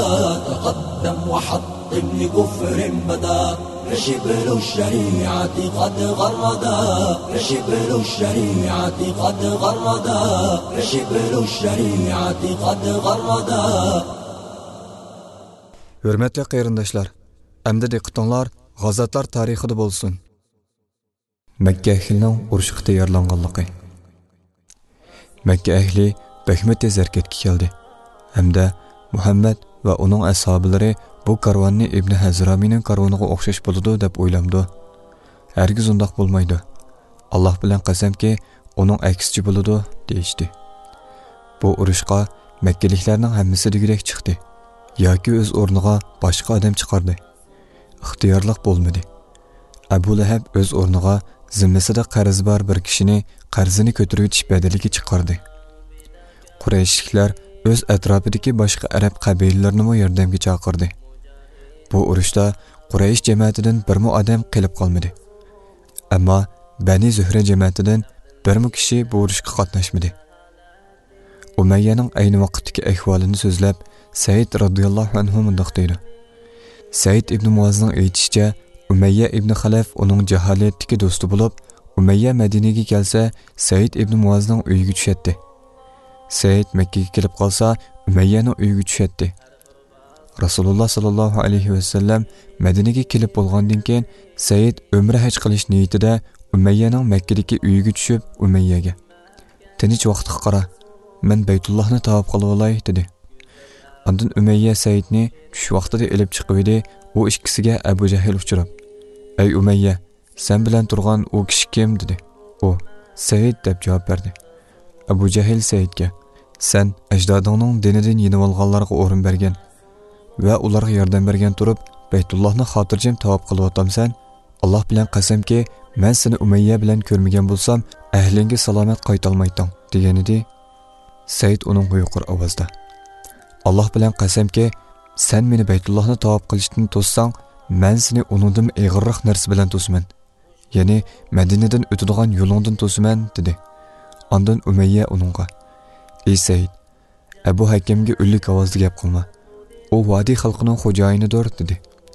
تقدم وحطم لكفر بدا فشبل الشريعة قد غردا فشبل الشريعة قد غردا فشبل الشريعة قد غردا.
Hürmetli qarindoshlar, endi diqqatinglar g'azotlar tarixida bo'lsin. Makka ahlining urushga tayyorlanganligi. Makka ahli Bahmat tez harakatga keldi. Hamda Muhammad va uning ashablari bu karvonni Ibn Hazramining karvoniga o'xshash bo'ladi deb o'ylamdi. Hargiz undoq bo'lmaydi. Alloh bilan qasamki, uning aksichi bo'ladi deyishdi. Bu urushqa Makkaliklarning hammasi degidek chiqdi. Yoki o'z o'rniga boshqa odam chiqardi. Ixtiyorlik bo'lmadi. Abu Lahab o'z o'rniga zimmasida qarzi bor bir kishini qarzini ko'tarib o'tish badaliga chiqardi. Qurayshliklar o'z atrofidagi boshqa arab qabilalarini ham yordamga chaqirdi. Bu urushda Quraysh jamoatidan birmu odam qilib qolmadi. Ammo Bani Zuhra jamoatidan birmu kishi bu urushga qatnashmadi. Umayyaning ayni vaqtdagi ahvolini so'zlab Said radhiyallohu anhu mundaq deydi. Said ibn Muazning aytishicha, Umayya ibn Xalaf uning jaholatdagi do'sti bo'lib, Umayya Madinaga kelsa, Said ibn Muazning uyiga tushadi. Said Makkaga kelib qolsa, Umayyaning uyiga tushadi. Rasululloh sallallohu alayhi va sallam Madinaga kelib bo'lgandan keyin Said umra haj qilish niyatida Umayyaning Makkadagi uyiga tushib, Umayyaga: "Tinch vaqtga qara, men Baytullohni tavaf qilib olay" dedi. Ondan Umayya Saidni tush vaqtida elib chiqib edi. U ikkisiga Abu Jahl uchrab: "Ey Umayya, sen bilan turgan u kishi kim?" dedi. U: "Said" deb javob berdi. Abu Jahl Saidga: "Sen ajdodingning dinidan yenib olganlarga o'rin bergan va ularga yordam bergan turib, Baytullohni xotirjam tavaf qilib o'tamsan. Alloh bilan qasamki, men seni Umayya bilan ko'rmagan bo'lsam, ahlinga salomat qaytolmaydim" degan edi. Said uning quyuqur ovozda: "Alloh bilan qasamki, sen meni Baytullohni tavaf qilishdan to'ssang, men seni uningdan og'irroq narsa bilan to'saman. Ya'ni Madinadan o'tadigan yo'lingdan to'saman" dedi. Ondan Umayya uningga: "Ey Said, Abu Hakamga o'lik ovozda gap qilma. U vodiy xalqining xo'jayinidir" dedi.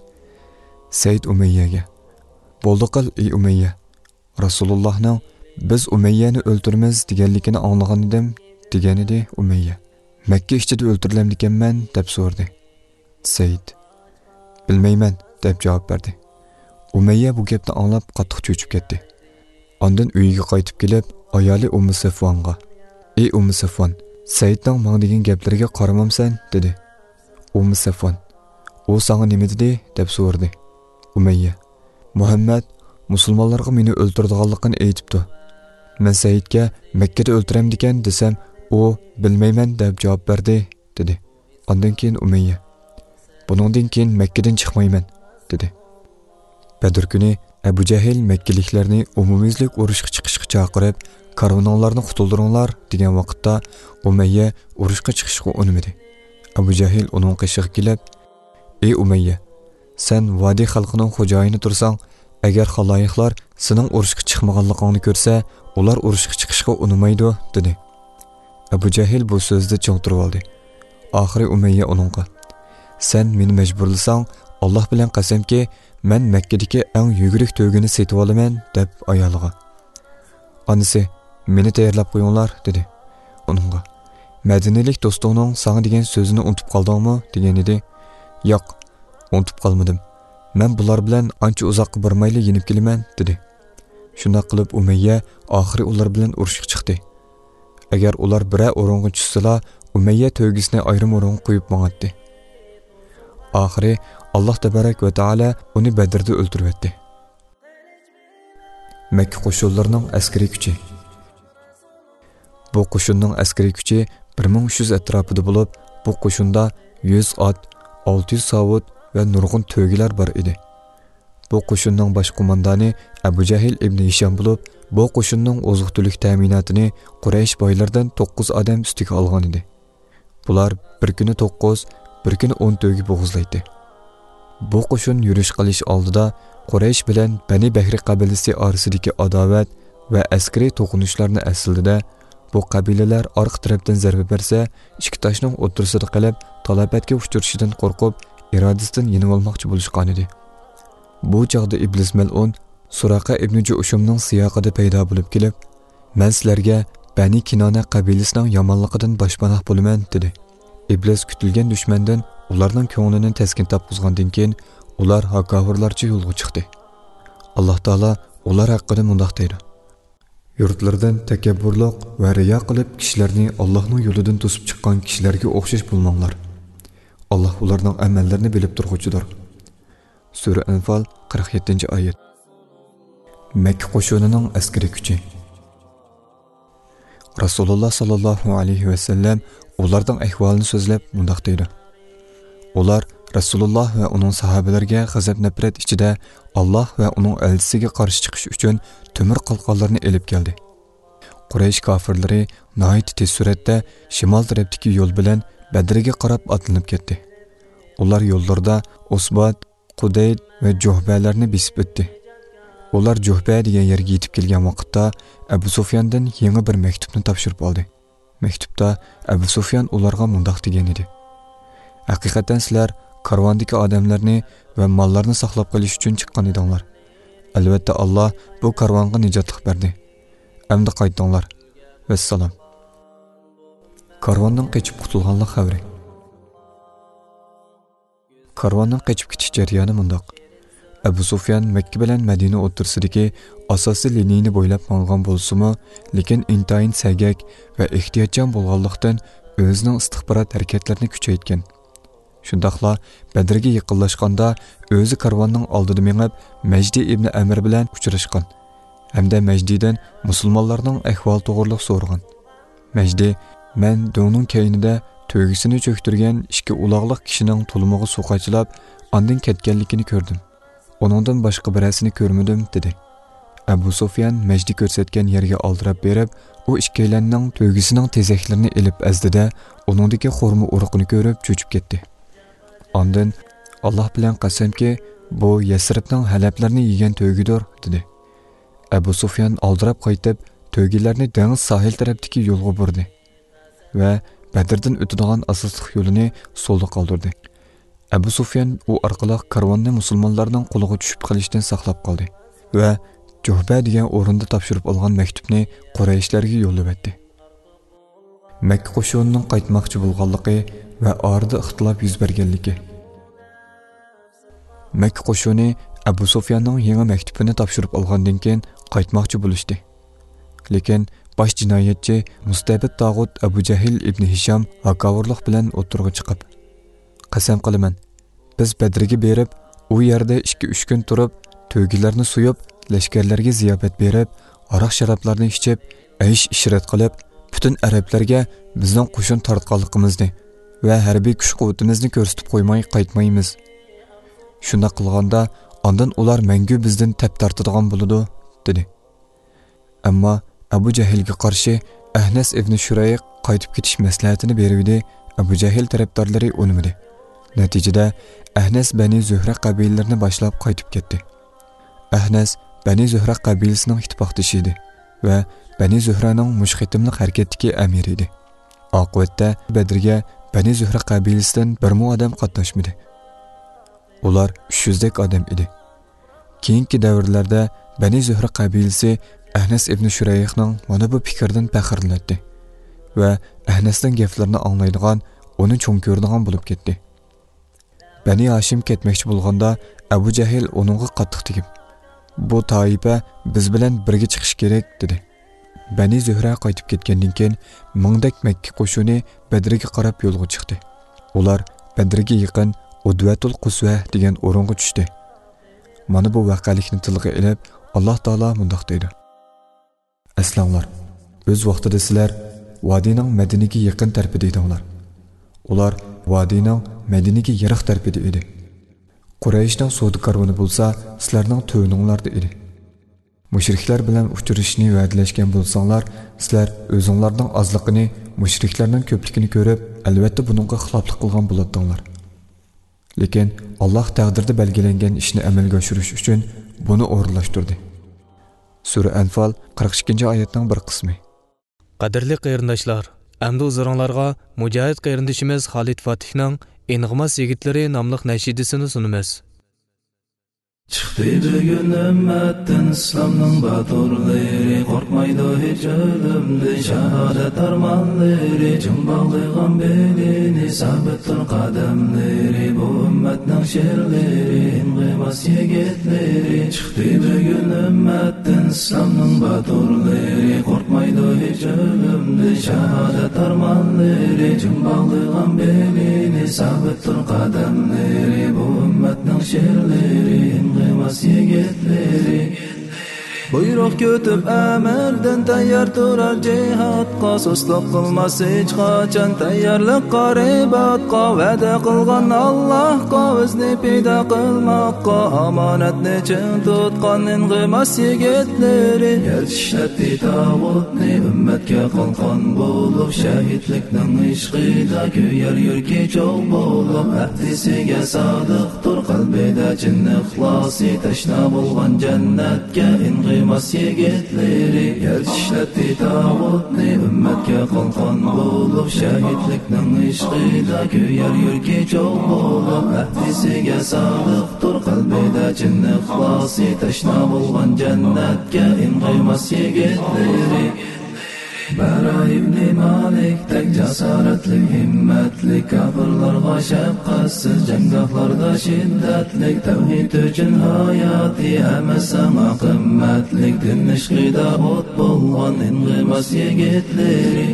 Said Umayyaga: "Bo'ldi qil, ey Umayya. Rasulullohning biz Umayyani o'ltiramiz deganligini anglagan edim" degan edi Umayya. "Makka ichida o'ltirilamdikanman" deb so'radi. Said: "Bilmayman" deb javob berdi. Umayya bu gapni anglab qattiq cho'chib ketdi. Ondan uyiga qaytib kelib, ayoli Ummu Safvonga: "Ey Ummu Safvon, Saidning menga degan gaplariga qaramamsan" dedi. Ummu Safvon: "U senga nima dedi?" deb so'radi. Umayya: "Muhammad musulmonlarga meni o'ltirdiganligini aytibdi. Men Saidga Makkada o'ltiramdikan desam, u bilmayman deb javob berdi" dedi. Ondan keyin Umayya: "Buningdan keyin Makkadan chiqmayman" dedi. Badr kuni Abu Jahl Makkaliklarni umumiylik urushga chiqishga chaqirib, "Karvonlarni qutuldiringlar" degan vaqtda Umayya urushga chiqishga unamadi. Abu Jahl uning qishig'iga kelib: "Ey Umayya, sen vodiy xalqining xo'jayini tursang, agar xaloyiqlar sening urushga chiqmaganligingni ko'rsa, ular urushga chiqishga unamaydi" dedi. Abu Jahl bu so'zni cho'ntirib oldi. Oxiri Umayya uningga: "Sen meni majburlasang, Alloh bilan qasamki, men Makkadagi eng yugurik to'gini setib olaman" deb ayoliga. "Onasi, meni tayyorlab qo'yinglar" dedi. Uningga: "Madinalik do'stingning senga degan so'zini unutib qoldingmi?" degan edi. "Yo'q, unutib qolmadim. Men bular bilan ancha uzoqqa bormayli yenib kelaman" dedi. Shunday qilib Umayya oxiri ular bilan urushga chiqdi. Agar ular biror o'ringa tushsalar, Umayya to'gisini ayrim o'ringa qo'yib mang'atdi. Oxiri Alloh tabarak va taolo uni Badrda o'ldirib etdi. Makka qo'shinlarining askariy kuchi. Bu qo'shinning askariy kuchi bir ming uch yuz atrofida bo'lib, bu qo'shinda yuz ot, olti yuz savut va nurg'un to'gilar bor edi. Bu qo'shinning bosh qo'mondoni Abu Jahl ibn Hisham bo'lib, bu qo'shinning oziq-tulik ta'minotini Quraysh boylardan to'qqiz odam ustiga olgan edi. Bular bir kuni to'qqiz, bir kuni o'n to'gi bo'g'izlaydi. Bu qo'shin yurish qilish oldida Quraysh bilan Bani Bahri qabilasi orasidagi adovat va askariy to'qinishlarni aslida bu qabilalar orqa tarafdan zarba bersa, ikki toshning o'rtasida qolib, talobatga uchrashidan qo'rqib, irodasidan yenib olmoqchi bo'lishgan edi. Bu chog'da Iblis mal'un Suraqa ibn Jushumning siyoqida paydo bo'lib kelib, "Men sizlarga Bani Kinona qabilasining yomonligidan boshpanoh bo'laman" dedi. Iblis kutilgan dushmandan ularning ko'nglini taskin topqizgandan keyin ular hakkavurlarcha yo'lga chiqdi. Alloh taolo ular haqida mundoq deydi: "Yurtlardan takabburlik va riyo qilib kishilarni Allohning yo'lidan to'sib chiqqan kishilarga o'xshash bo'lmanglar. Alloh ularning amallarini bilib turg'uchidir." Sura Anfal qirq yettinchi oyat. Makka qo'shinining askariy kuchi. Rasululloh sallallohu alayhi va sallam ularning ahvolini so'zlab mundoq deydi: "Ular Rasululloh va uning sahobalariga g'azab nafrat ichida Alloh va uning elchisiga qarshi chiqish uchun temir qalqonlarni elib keldi. Quraysh kofirlari nihoyat tez suratda shimol tarafdagi yo'l bilan Badrga qarab otlanib ketdi. Ular yo'llarda Usbat, Qudayd va Juhbalarni besib o'tdi. Ular Juhba degan yerga yetib kelgan vaqtda Abu Sufyandan yangi bir maktubni topshirib oldi. Maktubda Abu Sufyan ularga mundoq degan edi: "Haqiqatan sizlar karvondagi odamlarni va mollarni saqlab qolish uchun chiqqan edinglar. Albatta Alloh bu karvonga nijotlik berdi. Endi qaytinglar. Vassalom. Karvondan qochib qutulganlik xabari. Karvondan qochib ketish jarayoni bundoq. Abu Sufyan Makka bilan Madina o'rtasidagi asosiy liniyani bo'ylab mang'an bo'lsa-mu, lekin intayin sagak va ehtiyotchan bo'lganlikdan o'zining istixborot harakatlarini kuchaytgan. Shundaqla Badrga yaqinlashganda o'zi karvonning oldida mengib Majdi ibn Amr bilan uchrashgan. Hamda Majdidan musulmonlarning ahvol to'g'riliq so'ragan. Majdi, men do'ning kaynida to'gisini cho'ktirgan ikki uloqliq kishining tulumig'i suqachilab, ondan ketganligini ko'rdim. Onundan boshqa birasini ko'rmadim dedi. Abu Sufyan Majdi ko'rsatgan yerga oldirab berib, u ikkilanning to'gisining tezaklarini elib azdida, uningdagi xurmo urug'ini ko'rib cho'chib ketdi. Ondan Alloh bilan qasamki, bu Yasribning halablarini yegan to'gidir dedi. Abu Sufyan oldirab qaytib, to'gilarni dengiz sahil tarafdagi yo'lga burdi va Badrdan o'tadigan asosliq yo'lini solda qoldirdi. Abu Sufyan u orqali karvonni musulmonlarning qo'liga tushib qolishdan saqlab qoldi va Juhba degan o'rinda topshirib olgan maktubni Qurayshlarga yo'llab etdi. Makka qo'shinining qaytmoqchi bo'lganligi va orada ixtilof yuz berganligi. Makka qo'shini Abu Sufyanning yangi maktubini topshirib olgandan keyin qaytmoqchi bo'lishdi. Lekin bosh jinoyatchi Mustabid Tag'ut Abu Jahil ibn Hisham hakavorlik bilan o'tirg'i chiqib, qasam qilaman, biz Badrga berib, u yerda ikki uch kun turib, to'gilarni suyib, lashkarlarga ziyofat berib, aroq sharoblarni ichib, aysh ishrat qilib, butun arablarga bizning qo'shin tortganligimizni va harbiy kuch-quvvatimizni ko'rsatib qo'ymay qaytmaymiz. Shunda qilganda, ondan ular mangu bizdan tap tortadigan bo'ladi, dedi. Ammo Abu Jahilga qarshi Ahnas ibn Shurayq qaytib ketish maslahatini berdi. Abu Jahil tarafdorlari unmadi. Natijada Ahnas Bani Zuhra qabilalarni boshlab qaytib ketdi. Ahnas Bani Zuhra qabilasining ittifoqdoshi edi va Bani Zuhraning mushqitimli harakatdagi amiri edi. Oqibatda Badrga Bani Zuhra qabilasidan bir mu odam qatnashmadi. Ular uch yuz dak odam edi. Keyingi davrlarda Bani Zuhra qabilasi Ahnas ibn Shurayxning mana bu fikrdan faxrlanadi va Ahnasning gaplarini anglaydigan, uni cho'ng ko'radigan bo'lib ketdi. Bani Hashim ketmoqchi bo'lganda Abu Jahil uningga qattiq tegib, "Bu toifa biz bilan birga chiqish kerak" dedi. Bani Zuhra qaytib ketgandan keyin mingdak Makka qo'shini Badrga qarab yo'lga chiqdi. Ular Badrga yaqin Udvatul Qusva degan o'ringa tushdi. Mana bu voqealikni tilga olib, Alloh taolo mundoq deydi: Aslanglar, o'z vaqtida sizlar Vadining Madinaga yaqin tarafida edinglar. Ular Vadining Madinaga yiroq tarafida edi. Qurayshning savdo karvoni bo'lsa, sizlarning to'yininglarda edi. Mushriklar bilan uchrashishni va'dalashgan bo'lsanglar, sizlar o'zingizlarning ozligini, mushriklarning ko'pligini ko'rib, albatta buningga xiloflik qilgan bo'lardinglar. Lekin Alloh taqdirda belgilangan ishni amalga oshirish uchun buni o'rinlashtirdi. Sura Anfal qirq ikkinchi oyatning bir qismi.
Qadrli qarindoshlar, amdi o'zlaringizlarga Mujohid qarindishimiz Xolid Fatihning Ing'mas yigitlari nomli nashidasini sunamiz.
Chiqdi bugun ummatdan islomning baturlari, qo'rqmaydi hech o'limdan, shahodat armonlari, jim bog'lagan belini, sabitdir qadamlari, bu ummatning sherlari, ing'mas yigitlari. Chiqdi bugun ummatdan islomning baturlari, qo'rqmaydi hech o'limdan, shahodat armonlari, jim bog'lagan belini, sabitdir qadamlari, bu ummatning sherlari, Mas yigitleri Buyruq kötüb əməldən təyyar turar cihadqa, susluq qılmaz heç qaçan təyyarlıqqa, ribatqa, vədə qılğan Allahqa, özünü peyda qılmaqqa, amanətni çin tutqan inğimas yigitleri. Yer işlətdi tağutni, ümmətə qalqan bulub, şəhidliknin işqida köyər yürki çoğ bulub, əhdisiga sadıqdır, qalbida cin ixlasi, təşna bulğan cənnətgə inğimas inqimas yigitleri Yerçişletdi tağutni ümmetke qalqan bulup Şehitlikning ishqida kuyar yurki çoğ bulup Ahdisiga sadıqtur qalbida cin ixlasi Tashna bo'lgan jannatga inqimas yigitleri Bara ibn Malik tek jasoratli himmatli kafirlarga shafqatsiz janggohlarda shiddatlik tavhid uchun hayoti hammasiga qimmatlik din ishqida o't bo'lgan inqimas yigitleri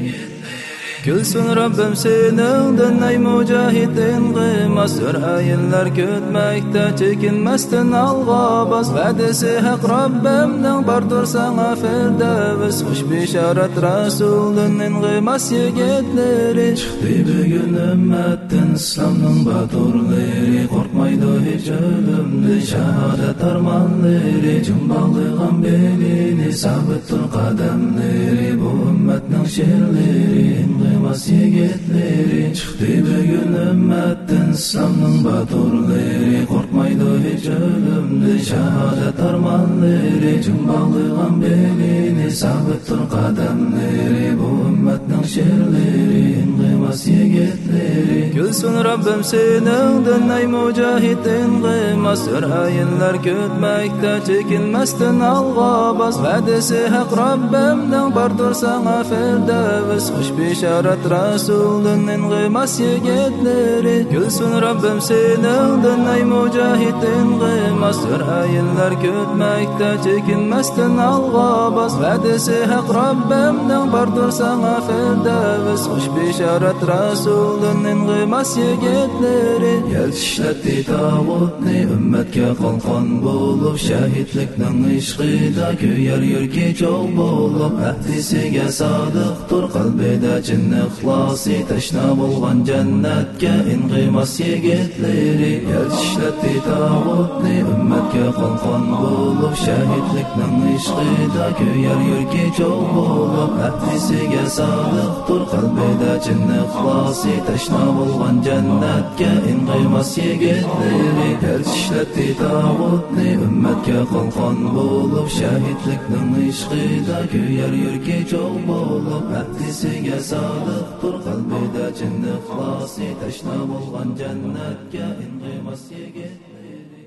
Gülsün Rabbim seningdan ey mujahid inqimas Sürayinlar kötmekte çekinmestin alğa bas Vadisi haq Rabbimning bardur sana firdevs Xush bisharat Rasulun inqimas yigitleri Chiqdi bugun ummatdan islomning baturleri Qo'rqmaydi hech o'limni shahodat armonlari Jumbog'ligan belini sabittur qadamlari Bu ummatning sherlari inqimas yigitleri Chiqdi bugun ummatdan islomning baturleri Qo'rqmaydi hech o'limni shahodat armonlari Jumbog'ligan belini sabittur qadamlari Bu ummatning sherlari inqimas yigitleri Gülsün Rabbim seningdan ey mujahid inqimas Sürayinlar kötmekte çekinmestin alğa bas Vadisi haq Rabbimning bardur sana firdevs Xush bisharat Rasulun inqimas yigitleri Gülsün Rabbim seningdan ey mujahid inqimas Sürayinlar kötmekte çekinmestin alğa bas Vadisi haq Rabbimning bardur sana firdevs Xush bisharat Rasulun inqimas yigitleri Yerçishletdi tağutni ümmetke qalqan bulup Şehitlikning ishqida kuyar yurki çoğ bulup Ahdisiga sadıqtur qalbida cin ixlasi Tashna bo'lgan jannatga inqimas yigitleri Yerçishletdi tağutni ümmetke qalqan bulup Şehitlikning ishqida kuyar yurki çoğ bulup Ahdisiga sadıqtur qalbida cin ixlasi Tashna bo'lgan jannatga inqimas yigitleri Yerçishletdi tağutni ümmetke qalqan bulup Şehitlikning ishqida kuyar yurki çoğ bulup Ahdisiga sadıqtur qalbida cin ixlasi Tashna bo'lgan jannatga inqimas yigitleri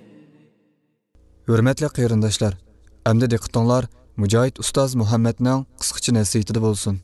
Hurmatli qarindoshlar, endi diqqatinglar Mujohid ustoz Muhammadning qisqacha nasihati bo'lsin.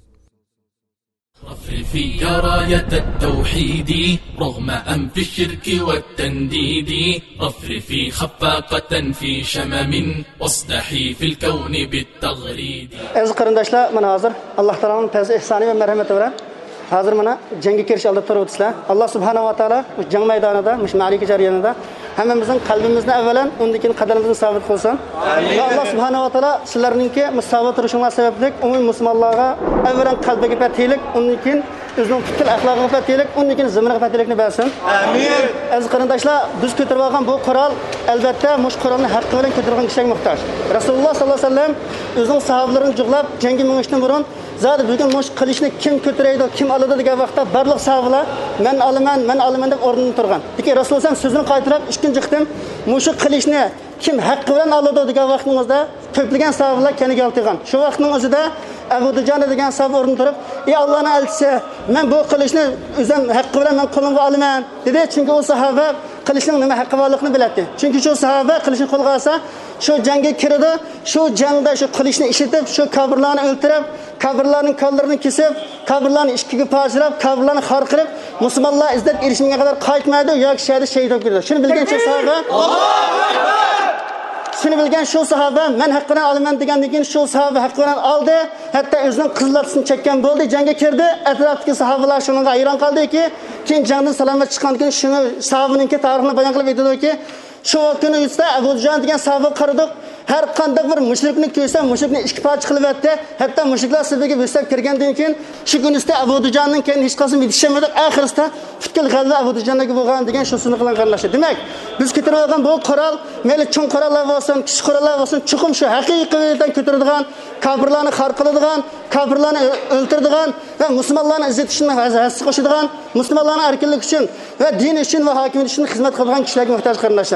رفرفي يا راية التوحيد رغم أنف الشرك والتنديد رفرفي خفاقة في شمم واصدحي في الكون بالتغريد
Aziz qarindoshlar, mana hozir Alloh taoloning fazli ihsoni va marhamati bilan hozir mana jangga kirish oldi turibsizlar. Alloh subhanahu va taolo jang maydonida, mush ma'raka jarayonida hammamizning qalbimizni avvalan, undan keyin qadamimizni sabit qilsin. Va Alloh subhanahu va taolo sizlarningki musobaqat turishinglar sababli umumiy musulmonlarga avvalan qalbiga fatihlik, undan keyin o'zining fikr axloqiga fatihlik, undan keyin zimniga fatihlikni bersin. Amin. Aziz qarindoshlar, biz ko'tarib olgan bu Qur'on albatta mush Qur'onni haqqi bilan ko'targan kishiga muhtoj. Rasululloh sollallohu alayhi vasallam o'zining sahobalarini juglab jangga minishdan burun Zaten bugün muş qilishni kim ko'taraydi, kim oladi degan vaqtda barliq sahobalar men olaman, men olaman deb o'rnidan turgan. Lekin Rasululloh ham so'zini qaytarib ikkinchi qitim mush qilishni kim haqqi bilan oladi degan vaqtimizda ko'plagan sahobalar kaniga oltirgan. Shu vaqtning o'zida Abu Dujan degan sahoba o'rnidan turib, "Ey Allohning elchisi, men bu qilishni o'zim haqqi bilan men qo'limga olaman" dedi. Chunki o sahoba qilishning nima haqqi borligini biladi. Chunki shu sahoba qilishni qo'lga olsa, shu jangga kirdi, shu jangda shu qilishni ishlatib, shu kabrlarni o'ltirib, kabrlarning kollarini kesib, kabrlarni ikkiga parchalab, kabrlarni xor qilib, musulmonlar izzat erishgunga qadar qaytmaydi yoki shahid shahid bo'lib ketdi. Shuni bilgan shu sahoba Allohu akbar. Shuni bilgan shu sahoba men haqqini olaman degandan keyin shu sahoba haqqini oldi, hatto o'zining qizlatisini chekkan bo'ldi, jangga kirdi. Atrofdagi sahobalar shunga hayron qoldiki, keyin jangdan salomat chiqqan keyin shuni sahobaninki tarixini bayon qilib aytdiki, shu vaqtning o'zida Abu Jan degan sahoba qaradik. Har qanday bir mushrikni ko'rsa, mushrikni ikki parcha qilib etdi. Hatto mushriklar sizga bo'stab kirgandan keyin shu kunista Abu Dujanning keyin hech qanday yetishmadi. Oxirida fikr g'alaba Abu Dujanga bo'lgan degan shu sunni qilan qarlashi. Demak, biz ko'tarib olgan bu Qur'on, meli cho'ng Qur'onlar bo'lsin, kichik Qur'onlar bo'lsin, chuqum shu haqiqatan ko'taradigan, kabrlarni xor qiladigan, kabrlarni o'ltiradigan va musulmonlarni izzat uchun vazifasi qo'shadigan, musulmonlarning erkinlik uchun va din uchun va hokimiyat uchun xizmat qiladigan kishilarga muhtoj qarindoshlar.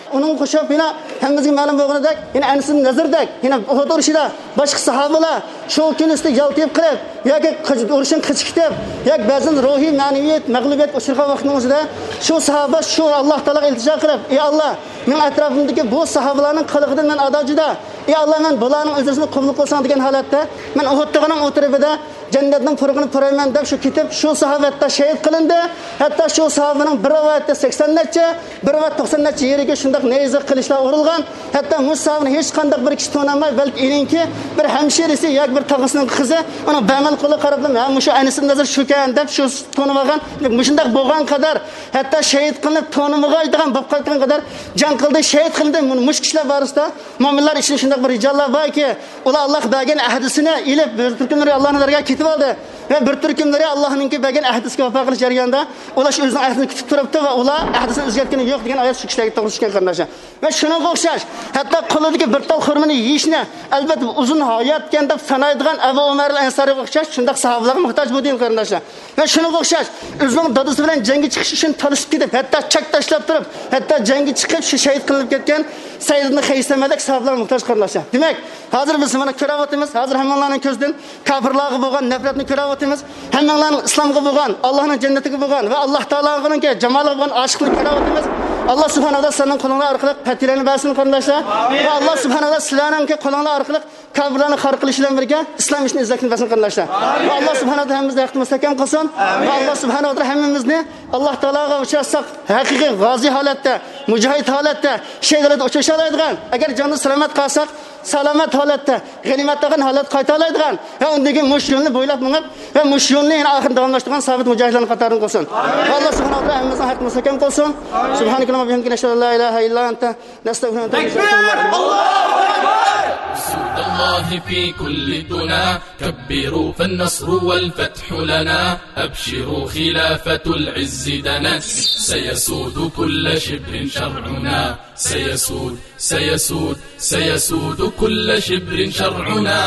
Onun qo'shib yana hammamizga ma'lum bo'lganidek, yana Anas ibn Nazrdek, yana Uhud urushida boshqa sahobalar shu kunusda yaltib qilib yoki urushin qichqitib, yoki ba'zan ruhiy ma'naviyat mag'lubiyat uchirgan vaqtimizda shu sahoba shu Alloh taologa iltijo qilib, ey Alloh, men atrofimdagi bu sahobalarning qiliqidan men adojida, ey Alloh, men bularning o'zini qabul qilsang degan holatda men Uhud tog'ining o'tiribida jannatning purug'ini purayman deb shu ketib shu sahobatda shahid qilindi. Hatto shu sahobaning bir rivoyatda sakson nacha, bir rivoyat to'qson nacha yeriga shunday neyza qilishlar urilgan. Hatto Musabni hech qanday bir kishi tonamay, balki elinki bir hamshirisi yoki bir tog'asining qizi uni ba'mal qo'li qarab, "Men shu Anas ibn Nazr shukan" deb shu tonamagan, shunday bo'lgan qadar hatto shahid qilinib tonamag'aydigan bo'lib qolgan qadar jang qildi, shahid qildi. Mush kishilar borasida mo'minlar ichida shunday bir rijallar borki, ular Alloh bergan ahdisini ilib bir turkumlar Allohning dargohiga ketib oldi va bir turkumlar Allohningki bergan ahdisiga vafo qilish jarayonida ular shu o'zining ahdini kutib turibdi va ular ahdisini o'zgartgani yo'q degan oyat shu kishilarga to'g'ri tushgan qarindoshlar. Va shunga o'xshash hatto qo'lidagi bir tal xurmani yeyishni albatta uzun hayot ekan deb sanaydigan Abu Umar al-Ansariga o'xshash shunday sahobalarga muhtoj bo'lgan qarindoshlar. Va shunga o'xshash o'zining dadasi bilan jangga chiqish uchun talishib ketib, hatto chak tashlab turib, hatto jangga chiqib shu shahid qilinib ketgan Sayyid ibn Haysamadek sahobalarga muhtoj qarindoshlar. Demak, hozir biz mana ko'ryapmiz, hozir hammalarning ko'zidan kafirlarga bo'lgan nafratni ko'ryapmiz. Hammalarning islomga bo'lgan, Allohning jannatiga bo'lgan va Alloh taoloning jamoliga bo'lgan oshiqlik ko'ryapmiz. Allah subhanahu wa taala sening qo'linglar orqali fatirani bersin qarindoshlar. Va Alloh subhanahu wa taala sizlarning qo'linglar orqali kafirlarni xor qilish bilan birga islom ishini izlashni bersin qarindoshlar. Va Alloh subhanahu wa taala hammamizni haqda mustahkam qilsin. Va Alloh subhanahu wa taala hammamizni Alloh taologa uchrasak, haqiqiy g'ozi holatda, mujohid holatda, shaydalarda uchrasha oladigan, agar jonni salomat qolsak, salomat holatda, g'animat olgan holat qayta oladigan va undagi mush yo'lni bo'ylab minib va mush yo'lni yana oxir davomlashtirgan sabit mujohidlarning qatoridan qilsin. Va Alloh subhanahu wa taala hammamizni haqda mustahkam qilsin. Subhanaka va bihamdika nashhadu an la ilaha illa anta nastaghfiruka wa natubu ilayk. Allohu akbar.
الله في كل دنا كبروا فالنصر والفتح لنا أبشروا خلافة العز دنت سيسود كل شبر شرعنا سيسود سيسود سيسود كل شبر شرعنا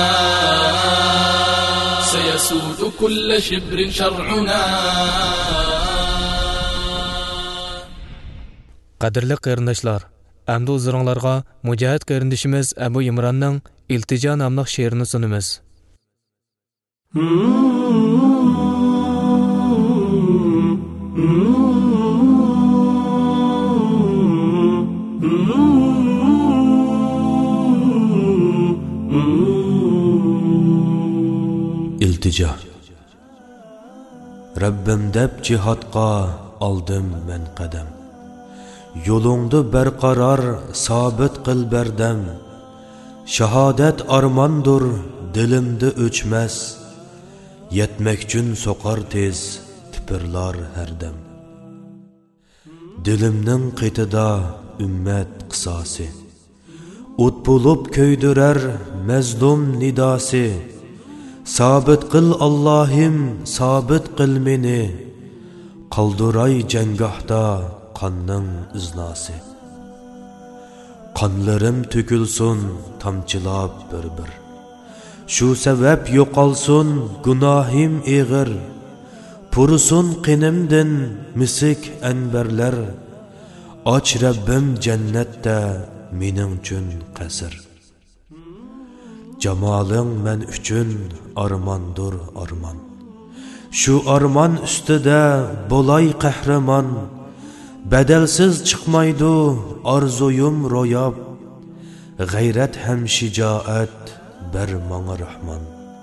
سيسود كل شبر شرعنا.
Qadrli qarindoshlar, Әмді ұзырыңларға мұжahid qarindoshimiz Abu Imronning İltijo nomli she'rini sunamiz.
İltijo. Rabbim deb jihodga oldim men qadam. Yolungdu berqarar sabit qil berdem. Shahodat armandur dilimde o'chmas. Yetmek üçün soqar tez tipirlar herdem. Dilimning qetida ümmet qisasi. Ut bulup köydürer mezlum nidasi. Sabit qil Allahim, sabit qil meni. Qalduray jangahda qanning iznasi. Qanlarım tökülsün tamçılab bir-bir. Şu sebep yo'qolsun günahim eğir. Purusun qinimdin misik enberler. Aç Rabbim cennette mening uchun qasr. Jamaling men uchun armandur arman. Şu arman üstüde bolay qahramon. Bedelsiz çıkmaydı arzuyum royab. Gayret hem şicaat ber bana Rahman.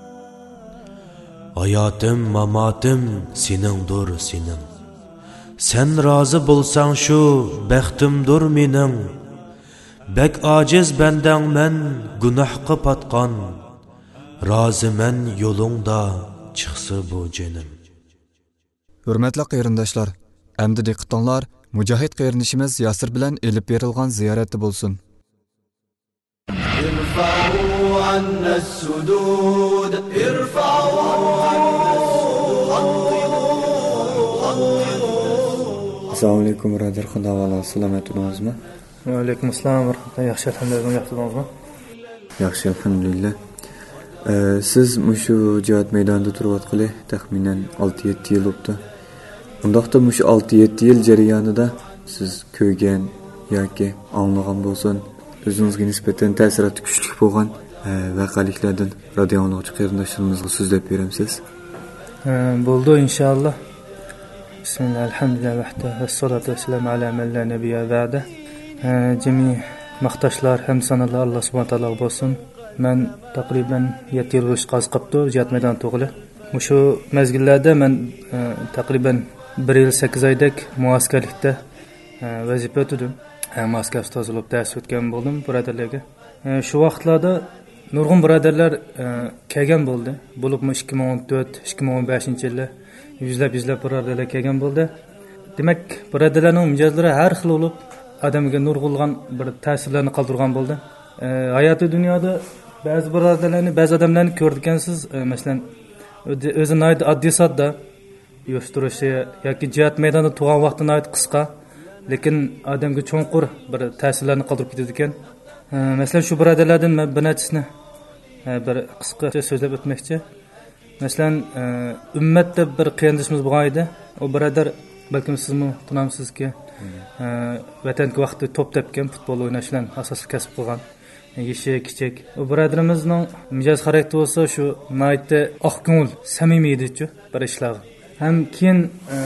Hayatım mamatim senindir senin. Sen razı bulsan şu baxtimdir mening. Bek aciz benden men günahqa patqan. Razı men yolungda çıksı bu cenim.
Hürmetli qarindoshlar, endi diqqatinglar Mücahid qarindoshimiz Yasir bilan elib berilgan ziyoratda bo'lsin.
Irfa'u annas sudud irfa'u
Assalomu alaykum radar xonavalo, salomatmizmi?
Va alaykum assalom va rahmatullohi. Yaxshi, alhamdulillah, yaxshimizmi?
Yaxshi, alhamdulillah. Siz mushu jihad maydonida turayotgani taxminan olti yetti yil o'tdi. Undaqda mush olti yetti yil jarayonida siz ko'rgan, yoki anglagan bo'lsin, o'zingizga nisbatan ta'siroti kuchli bo'lgan vaqaliklardan radio anglag'uchi qarindoshlarimizga so'zlab beramsiz?
Bo'ldi inshaalloh. Bismillah, alhamdulillah, vahda, vassalatu vassalamu ala man la nabiyya ba'da. Jami maqtashlar ham sanallar Alloh subhanahu va taologa bo'lsin. Men taqriban yetti yil o'sqaz qapti, jihad maydon to'g'ri. Mushu mezgillarda men taqriban bir yil sakkiz oydak muaskarlikda vazifa o'tadim. Muaskar ustozi bo'lib dars o'tgan bo'ldim birodarlarga. Shu vaqtlarda nurg'un birodarlar kelgan bo'ldi. Bo'libmi ikki ming o'n to'rt ikki ming o'n beshinchi yilda yuzlab yuzlab birodarlar kelgan bo'ldi. Demak, birodarlarning mijozlari har xil bo'lib, odamga nurg'ulgan bir ta'sirlarni qoldirgan bo'ldi. Hayoti dunyoda ba'zi birodarlarni, ba'zi odamlarni ko'rdikansiz, masalan, o'zini oddiy sodda yo'shtirishi yoki jihad maydonida turgan vaqtini ayt qisqa, lekin odamga cho'nqur bir ta'sirlarni qoldirib ketadi ekan. Masalan, shu birodarlardan men bir nechasini bir qisqacha so'zlab o'tmoqchi. Masalan, ummatda bir qiyinchimiz bo'lgan edi. O birodar, balkim sizmi tunamsizki, vatanga vaqtda to'p tepgan, futbol o'ynash bilan asosiy kasb qilgan. Yeshi kichik. O birodarimizning mijoz xarakteri bo'lsa shu naytda oq ko'ngil, samimiy edi-ku bir ishlar. Ham keyin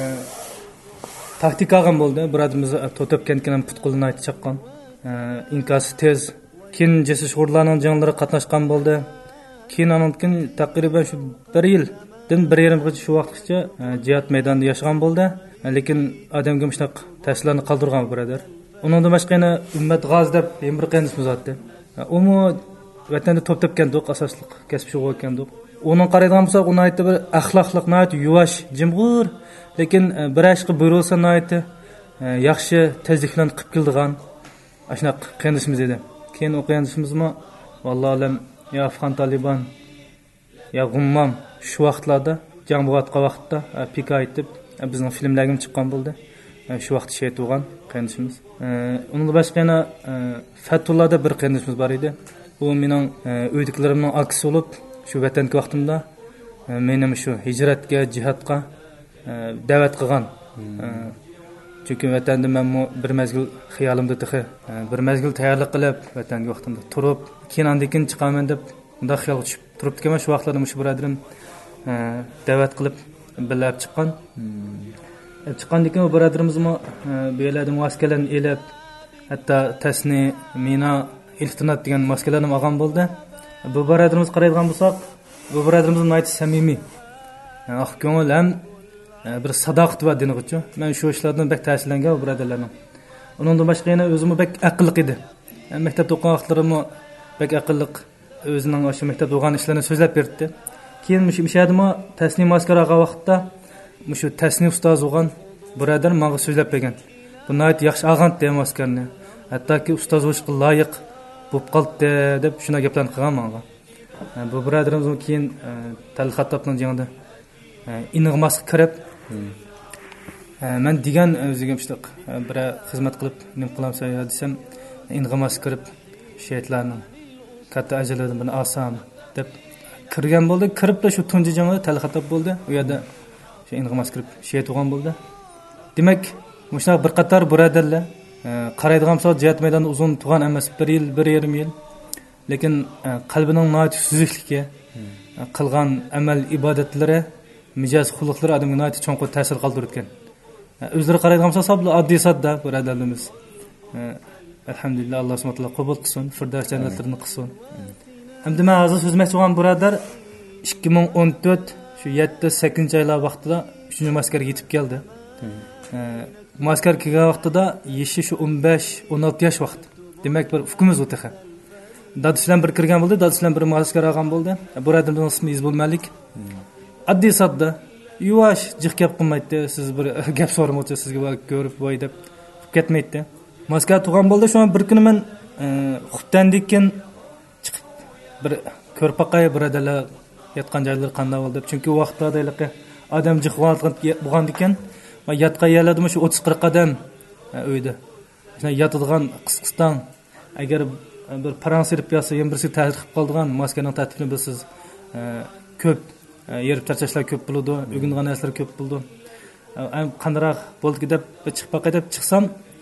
taktika olgan bo'ldi. Birodarimiz to'p tepgankin ham futbolni aytib chaqqan. İnkası tez. Keyin jesi shug'ullarning janglari qatnashgan bo'ldi. Keyin anonkin taqriban shu bir yildan bir yarim yilgacha shu vaqtgacha jihad maydonida yashagan bo'ldi. Lekin odamga mushtaq ta'sirlarni qoldirgan birodar. Uningdan boshqa yana ummat g'oz deb bir qiyinchimiz o'tdi. Umi vatanda to'p tepgandik, asosli kasb shug'ul ekandik. Uning qaraydigan bo'lsak, uni aytdi bir axloqliq, nayt yuvash, jimg'ur, lekin bir ishqi buyurilsa nayt yaxshi tezlik bilan qilib keldigan. Aşnaq qiyinchimiz edi. Keyin o'qiganimizmi, vallohu alam, ya Afg'on Taliban, ya G'ummam shu vaqtlarda jang bo'layotgan vaqtda pika aytib, bizning filmlarga chiqqan bo'ldi. Shu vaqt shay tug'an qiyinchimiz. Undan boshqa yana Fatullohda bir qiyinchimiz bor edi. U mening uydiklarimning aksi bo'lib, shu vatanga vaqtimda meni shu hijratga, jihadga da'vat qilgan. Çünkü vatanda men bir mezgil xiyolimda tıxı, bir mezgil tayyorlik qilib, vatanga vaqtimda turib, keyin andikin chiqaman deb unda xiyol tushib turibdi ekan. Shu vaqtlarda shu birodarim da'vat qilib bilib chiqqan. Chiqqandan keyin u birodarimizmi bu yerlarda maskalarni elib, hatto tasni, mina, iltinat degan maskalarni olgan bo'ldi. Bu birodarimiz qaraydigan bo'lsak, bu birodarimizning aytib samimiy. Oq ko'ngil ham bir sadoqat va dinigichu. Men shu ishlardan bek ta'sirlangan birodarlarning. Uningdan boshqa yana o'zim bek aqlliq edi. Maktabda o'qigan vaqtlarimda bek aqlliq o'zining o'sha maktabda o'qigan ishlarini so'zlab berdi. Keyin shu ishadimi tasnim maskaraga vaqtda shu tasnim ustoz bo'lgan birodar menga so'zlab bergan. Buni ayt yaxshi olgan deb maskarni. Hattoki ustoz bo'lishga loyiq bo'lib qoldi deb shuna gaplarni qilgan menga. Bu birodarimiz keyin Tal Xattobning jangida inig'masga kirib, men degan o'ziga mushtaq bir xizmat qilib nim qilamsa desam, inig'masga kirib shehidlarning katta ajalidan buni olsam deb kirgan bo'ldi. Kiribda shu tunji jangda Tal Xattob bo'ldi. U yerda shu inig'masga kirib shehid bo'lgan bo'ldi. Demak, mushtaq bir qator birodarlar qaraydigan bo'lsa jihad maydonida uzun turgan emas, bir yil, bir yarim yil. Lekin qalbining noit suzukligiga qilgan amal ibodatlari, mijoz xulqlari odamga noit cho'nqur ta'sir qoldirgan. O'zlari qaraydigan bo'lsa, sabli oddiy sodda birodarlarimiz. Alhamdulillah, Alloh subhanahu va taolo qabul qilsin, Firdavs jannatlarini qilsin. Endi men hozir so'zmoqchi bo'lgan birodar ikki ming o'n to'rt shu yetti sakkizinchi oylar vaqtida uchinchi maskarga yetib keldi. Maskar kelgan vaqtida yeshi shu o'n besh o'n olti yosh vaqt. Demak, bir hukmimiz o'taqa. Dadasi bilan bir kirgan bo'ldi, dadasi bilan bir maskar olgan bo'ldi. Birodarimning ismi Izbulmalik. Oddiy sodda, yuvash, jiq gap qilmaydi. Siz bir gap so'ramoqchi, sizga ko'rib voy deb ketmaydi. Maskar tug'an bo'ldi. Shuna bir kuni men xubdandan keyin chiqib bir ko'rpaqay birodarlar yotgan joylar qanday bo'ldi deb. Chunki u vaqtda odam jiq bo'lgan ekan. Va yotgan yerlarda shu o'ttiz qirq odam uyda. Shuna yotadigan qisqiston agar bir paransirib yasa, ham birisi ta'sir qilib qoldigan maskaning tartibini bilsiz. Ko'p yerib charchashlar ko'p bo'ldi, o'gingan narsalar ko'p bo'ldi. Qandaroq bo'ldi deb chiqib baqay deb chiqsam,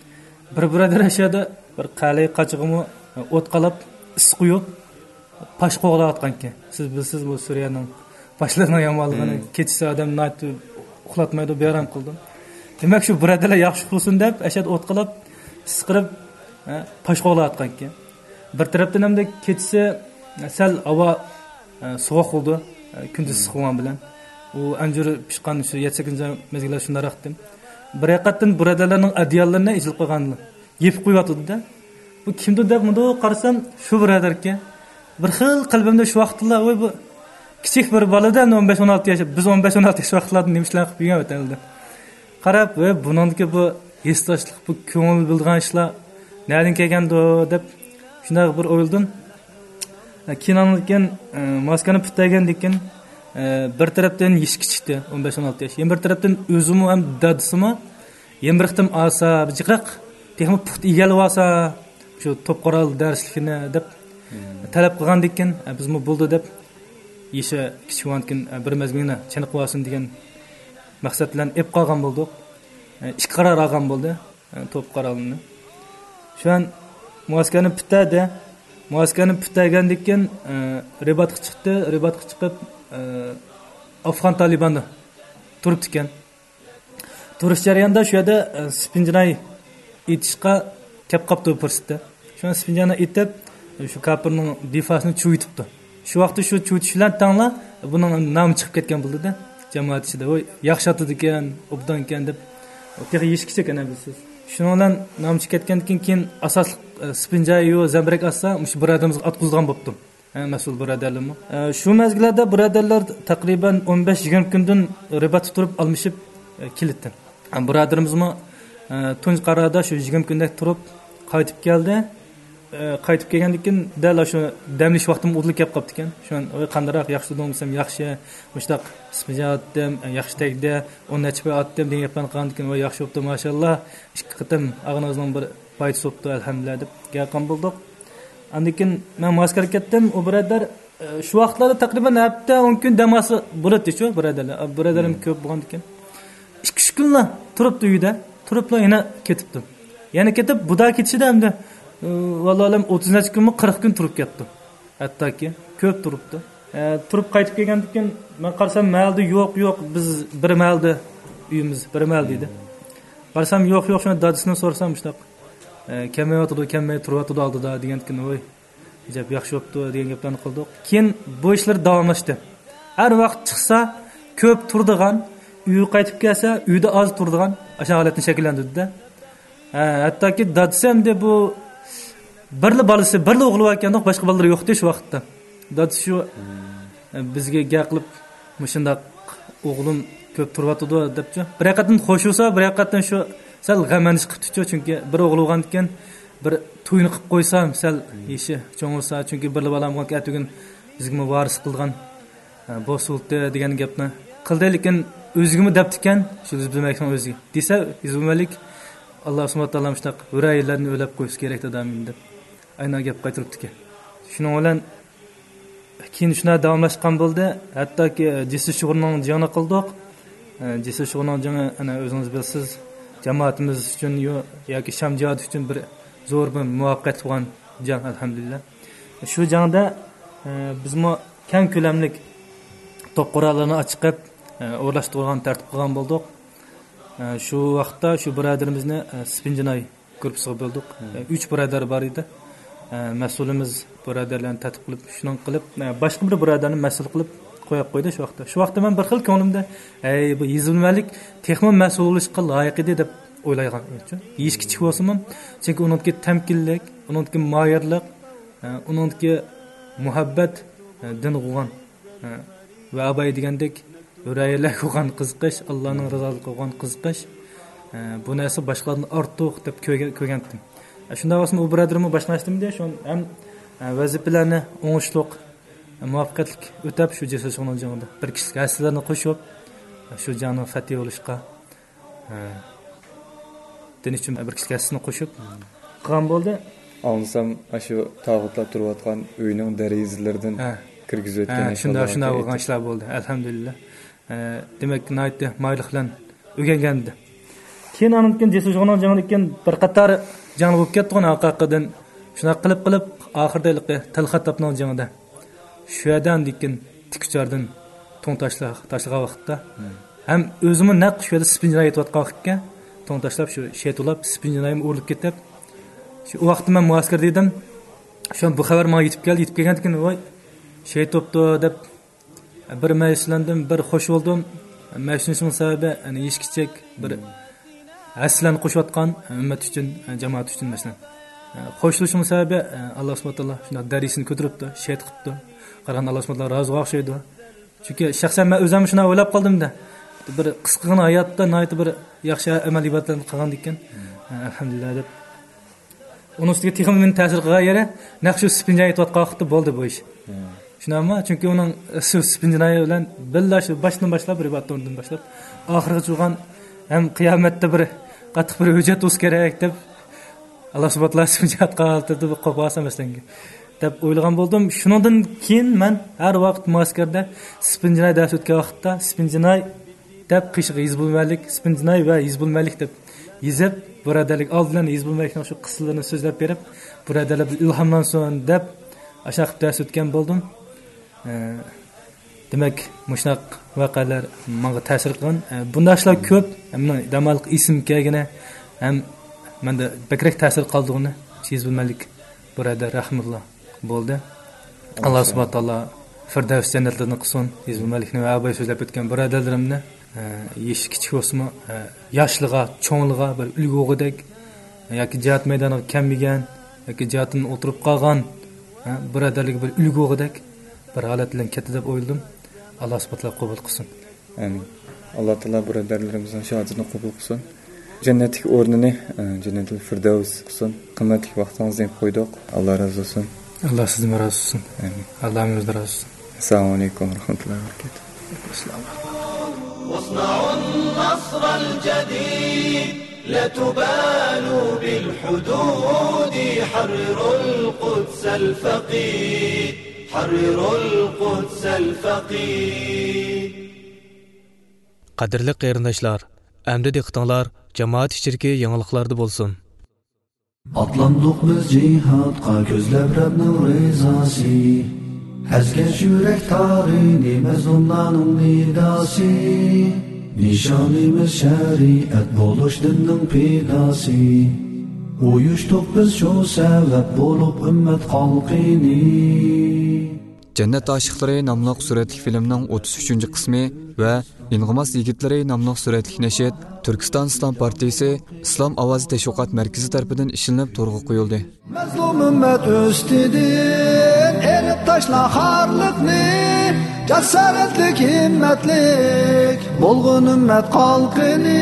bir birodar ashada bir qalay qochig'imi o't qalab is qo'yib pash qo'g'layotgan ekan. Siz bilsiz bu Suriyaning boshlarning yomonligini kechasi odam nayt uxlatmaydi bayram qildim. Demak shu birodarlar yaxshi qilsin deb ashad o't qalab is qilib pash qo'g'layotgan ekan. Bir tarafdan ham kechasi sal havo sovuq bo'ldi, kunduz issiqwan bilan. U anjur pishqan shu yetti sakkizinchi mezgillar shunda raqdim. Bir haqiqatdan birodarlarning adiyallarini ijil qo'yganlar. Yepib qo'yatdi-da. Bu kimdir deb bunda qarasam shu birodar ekan. Bir xil qalbimda shu vaqtda voy bu kichik bir boladan o'n besh o'n olti yosh, biz o'n besh o'n olti yosh vaqtlarda nima ishlar qilib yurgan o'tadi. Qarab, voy buningki bu esdoshlik, bu ko'ngil bilgan ishlar nereden kelgandi deb shunday bir o'yladim. Kinonlikdan maskani putagan degan bir tarafdan yishki chiqdi o'n besh o'n olti yosh. Yana bir tarafdan o'zim ham dadisimi yemriqtim asa jiqraq texmi puxt egalib olsa shu to'pqoral darslikni deb talab qilgan ekan. Bizmi bo'ldi deb yesha kichikwankin bir mazmina chiniq olsin degan maqsad bilan ep qolgan bo'ldik. Ikki qaror olgan bo'ldi to'pqoralni. Shu an maskani putadi. Maskani putagan ekan ribatga chiqdi. Ribatga chiqib Afg'on Talibanni turibdi ekan. Turish jarayonida shu yerda spinjinay etishga kelib qopdi fursatda. Shu spinjani etib shu kapirning difasini chuvitibdi. Shu vaqtda shu chuvitish bilan tangla buning nomi chiqib ketgan bo'ldi-da. Jamoat ichida voy yaxshi otdi ekan, obdan ekan deb. O'tga yeshkicha ekan bilsiz. Shuning bilan nomi chiqib ketgandan keyin asosli spinjay yo zambrak assa mush birodarimizga atqizgan bo'ptim. Mas'ul birodarlarmi? Shu mezgillarda birodarlar taqriban o'n besh yigirma kundan ribatda turib almishib kelibdi. Birodarimizmi tunj qarada shu yigirma kunda turib qaytib keldi. Qaytib kelgandan keyin dal shu damlish vaqtim o'tib kelib qopti ekan. Shu qandaroq yaxshi do'msam yaxshi, mushtaq spinjay atdim, yaxshi tegdi, o'n necha atdim degan gaplarni qilgandan keyin voy yaxshi bo'pti mashallah. Ikki qitim ag'inozning bir foydasi bo'pti alhamdulillah deb gapqan bo'ldik. Andikin men maskar ketdim, o birodar shu vaqtlarda taqriban hafta o'n kun damasi bo'ladi shu birodarlar. Birodarim ko'p bo'lgan ekan. ikki uch kunlar turibdi uyda, turibla yana ketibdim. Yana ketib buda ketishida hamda vallahi o'ttiz necha kunmi qirq kun turib ketdim. Hattoki ko'p turibdi. Turib qaytib kelgandan keyin men qarasam maldi yo'q, yo'q, biz bir maldi uyimiz bir mal dedi. Qarasam yo'q, yo'q, shuni dadisini so'rasam shunaqa kelmayotdi, kelmay turyotdi oldida degan kun voy ijab yaxshi bo'pti degan gaplarni qildik. Keyin bu ishlar davomlashdi. Har vaqt chiqsa ko'p turdigan, uyi qaytib kelsa uyda oz turdigan o'sha holatni shakllantirdi-da. Hattoki dadisam deb bu birli bolasi, birli o'g'li ekandoq boshqa bolalar yo'qdi shu vaqtda. Dad shu bizga gap qilib mushunda o'g'lim ko'p turyotdi debchi. Bir haqiqatan xo'sh bo'lsa, bir haqiqatan shu sal g'amanish qilibdi chunki bir o'g'li bo'lgan ekan, bir to'yini qilib qo'ysam sal ishi cho'ng bo'lsa, chunki bir bolam bo'lgan atugin bizga varis qilgan bosuldi degan gapni qildi, lekin o'zigimi debdi ekan, shu biz bilmaysan o'ziga. Desa, izmalik Alloh subhanahu va taolo mushtaq yuraylarni o'lab qo'yish kerak dedim deb. Aynan gap qaytiribdi ekan. Shuning bilan keyin shuna davomlashgan bo'ldi. Hattoki jism shug'ulning joni qildik. Jism shug'ulning joni ana o'zingiz bilasiz, jamoatimiz uchun yoki Sham jihodi uchun bir zo'r bir muvaffaqiyat bo'lgan jon alhamdulillah. Shu jonda bizmo keng ko'lamlik to'pqorlarni ochib o'rlashtirgan tartib qilgan bo'ldik. Shu vaqtda shu birodarimizni Spinjinay guruhiga bo'ldik. uch birodar bor edi. Mas'ulimiz birodarlarni tatbiq qilib, shuni qilib, boshqa bir birodarni mas'ul qilib qo'yib qo'ydi shu vaqtda. Shu vaqtda men bir xil ko'nglimda, "Ey, bu yizilmalik texmo mas'ul bo'lishga loyiq edi" deb o'ylagan edim. Yish kichik bo'lsa-mu, chunki uningki tamkinlik, uningki moyirlik, uningki muhabbat din qo'ygan va abay degandek yuraylar qo'ygan qiziqish, Allohning rizoligi qo'ygan qiziqish, bu narsa boshqalardan ortiq deb ko'rgandim. Shunda bo'lsa u birodarimni boshlashdimda, shu ham vazifalarni o'ngishliq, muvaffaqiyatli o'tab shu jasur shug'ullanganida bir kishi aslarni qo'shib shu jonni fatih bo'lishga din uchun bir kishi aslarni qo'shib qilgan bo'ldi.
Ansam shu tog'utlar turayotgan uyning derazalaridan kirgizib o'tgan.
Shunda shunda bo'lgan ishlar bo'ldi. Alhamdulillah. Demak, naytda mayliq bilan o'rgangandi. keyin andan Jesu jo'g'on jangdan keyin bir qator jang bo'lib ketgan haqiqatan shuna qilib qilib oxirdagi Talxatobning jangida shu yerdan keyin tikchardan to'n tashlab tashlagan vaqtda ham o'zimni naq shu yerda spinjina aytayotgan vaqtga to'n tashlab shu shetulab spinjinayim o'rilib ketib shu vaqtda men muaskar dedim shu bu xabar menga yetib keldi yetib kelgandan keyin voy shetobdi deb bir mayslandim bir xush bo'ldim mashinasning sababi ana eshkichak bir aslan qo'shayotgan ummat uchun jamoat uchun masalan qo'shilishning sababi Alloh subhanahu va taolo shuna darisini ko'taribdi shet qilibdi qaragan Alloh subhanahu va taolo rozi o'xshaydi chunki shaxsan men o'zim shuna o'ylab qoldimda bir qisqagina hayotda nihoyat bir yaxshi amal ibodatlarni qilgan ekan alhamdulillah deb uning ustiga texnik meni ta'sir qilgan yeri naqshu spinja aytayotgan vaqtda bo'ldi bu ish shunami chunki uning spinjinayi bilan billa shu boshdan boshlab bir ibodatdan boshlab oxiriga turgan ham qiyomatda bir qattiq bir hujjat o'z kerak deb Alloh subhanahu va taolo spinjat qoldirdi deb qo'yasam masalan deb o'ylagan bo'ldim shundan keyin men har vaqt maskarda spinjinay dars o'tgan vaqtda spinjinay deb qishig'i Hizbul Malik spinjinay va Hizbul Malik deb yezib birodarlik oldidan Hizbul Malikning shu qissalarini so'zlab berib birodarlar ilhomlansin deb ashaq qilib dars o'tgan bo'ldim demak mushunaq voqealar menga ta'sir qilgan bunday ishlar ko'p mening damalik ism kelgina ham menda bakrak ta'sir qoldig'ini Hizbul Malik birodar rahmatulloh bo'ldi Alloh subhanahu va taolo Firdavs jannatlarini qilsin Hizbul Malikni va abay so'zlab o'tgan birodarlarimni yesh kichik o'smi yoshliga cho'ngliga bir ulg'ug'idek yoki jihat maydoniga kelmagan yoki jihatdan o'tirib qolgan birodarlik bir ulg'ug'idek bir holat bilan ketdi deb o'yladim Alloh subhanahu va taolo qabul qilsin
amin Alloh taolo birodarlarimizning shahodatini qabul qilsin jannatlik o'rnini jannatul firdavs qilsin qimmatli vaqtingizni qo'ydik Alloh razı olsun
Allah sizdan razı olsun amin Allohimizdan razı olsun
assalomu alaykum va rahmatullohi va barakatuh
واصنعوا النصر الجديد لا تبالوا بالحدود حرروا القدس الفقيد حرروا القدس الفقيد
Qadrli qarindoshlar, əmdi diqqətinizlər cemaat içidəki yangiliklarda bolsun.
Atlandık biz cihatqa gözləb Rəbbnin rizası Həzgəş yürək tarihini məzlumların nidası Nişanımız şəriət buluş dinin pidası Uyuşduq biz şu səbəb olub ümmət xalqini
Cennet Aşıqları namlıq suretlik filminin o'ttiz uchinchi qismi və İnğimaz Yigitləri namlıq suretlik nəşr Türkistan İslam Partiyası İslam Avazi Təşviqat Mərkəzi tərəfindən işlənib torğa qoyuldu.
Məzlum ümmət üstüdür, elib taşla xarlıqni, cəsarətlik, himmətlik, bolğun ümmət xalqini.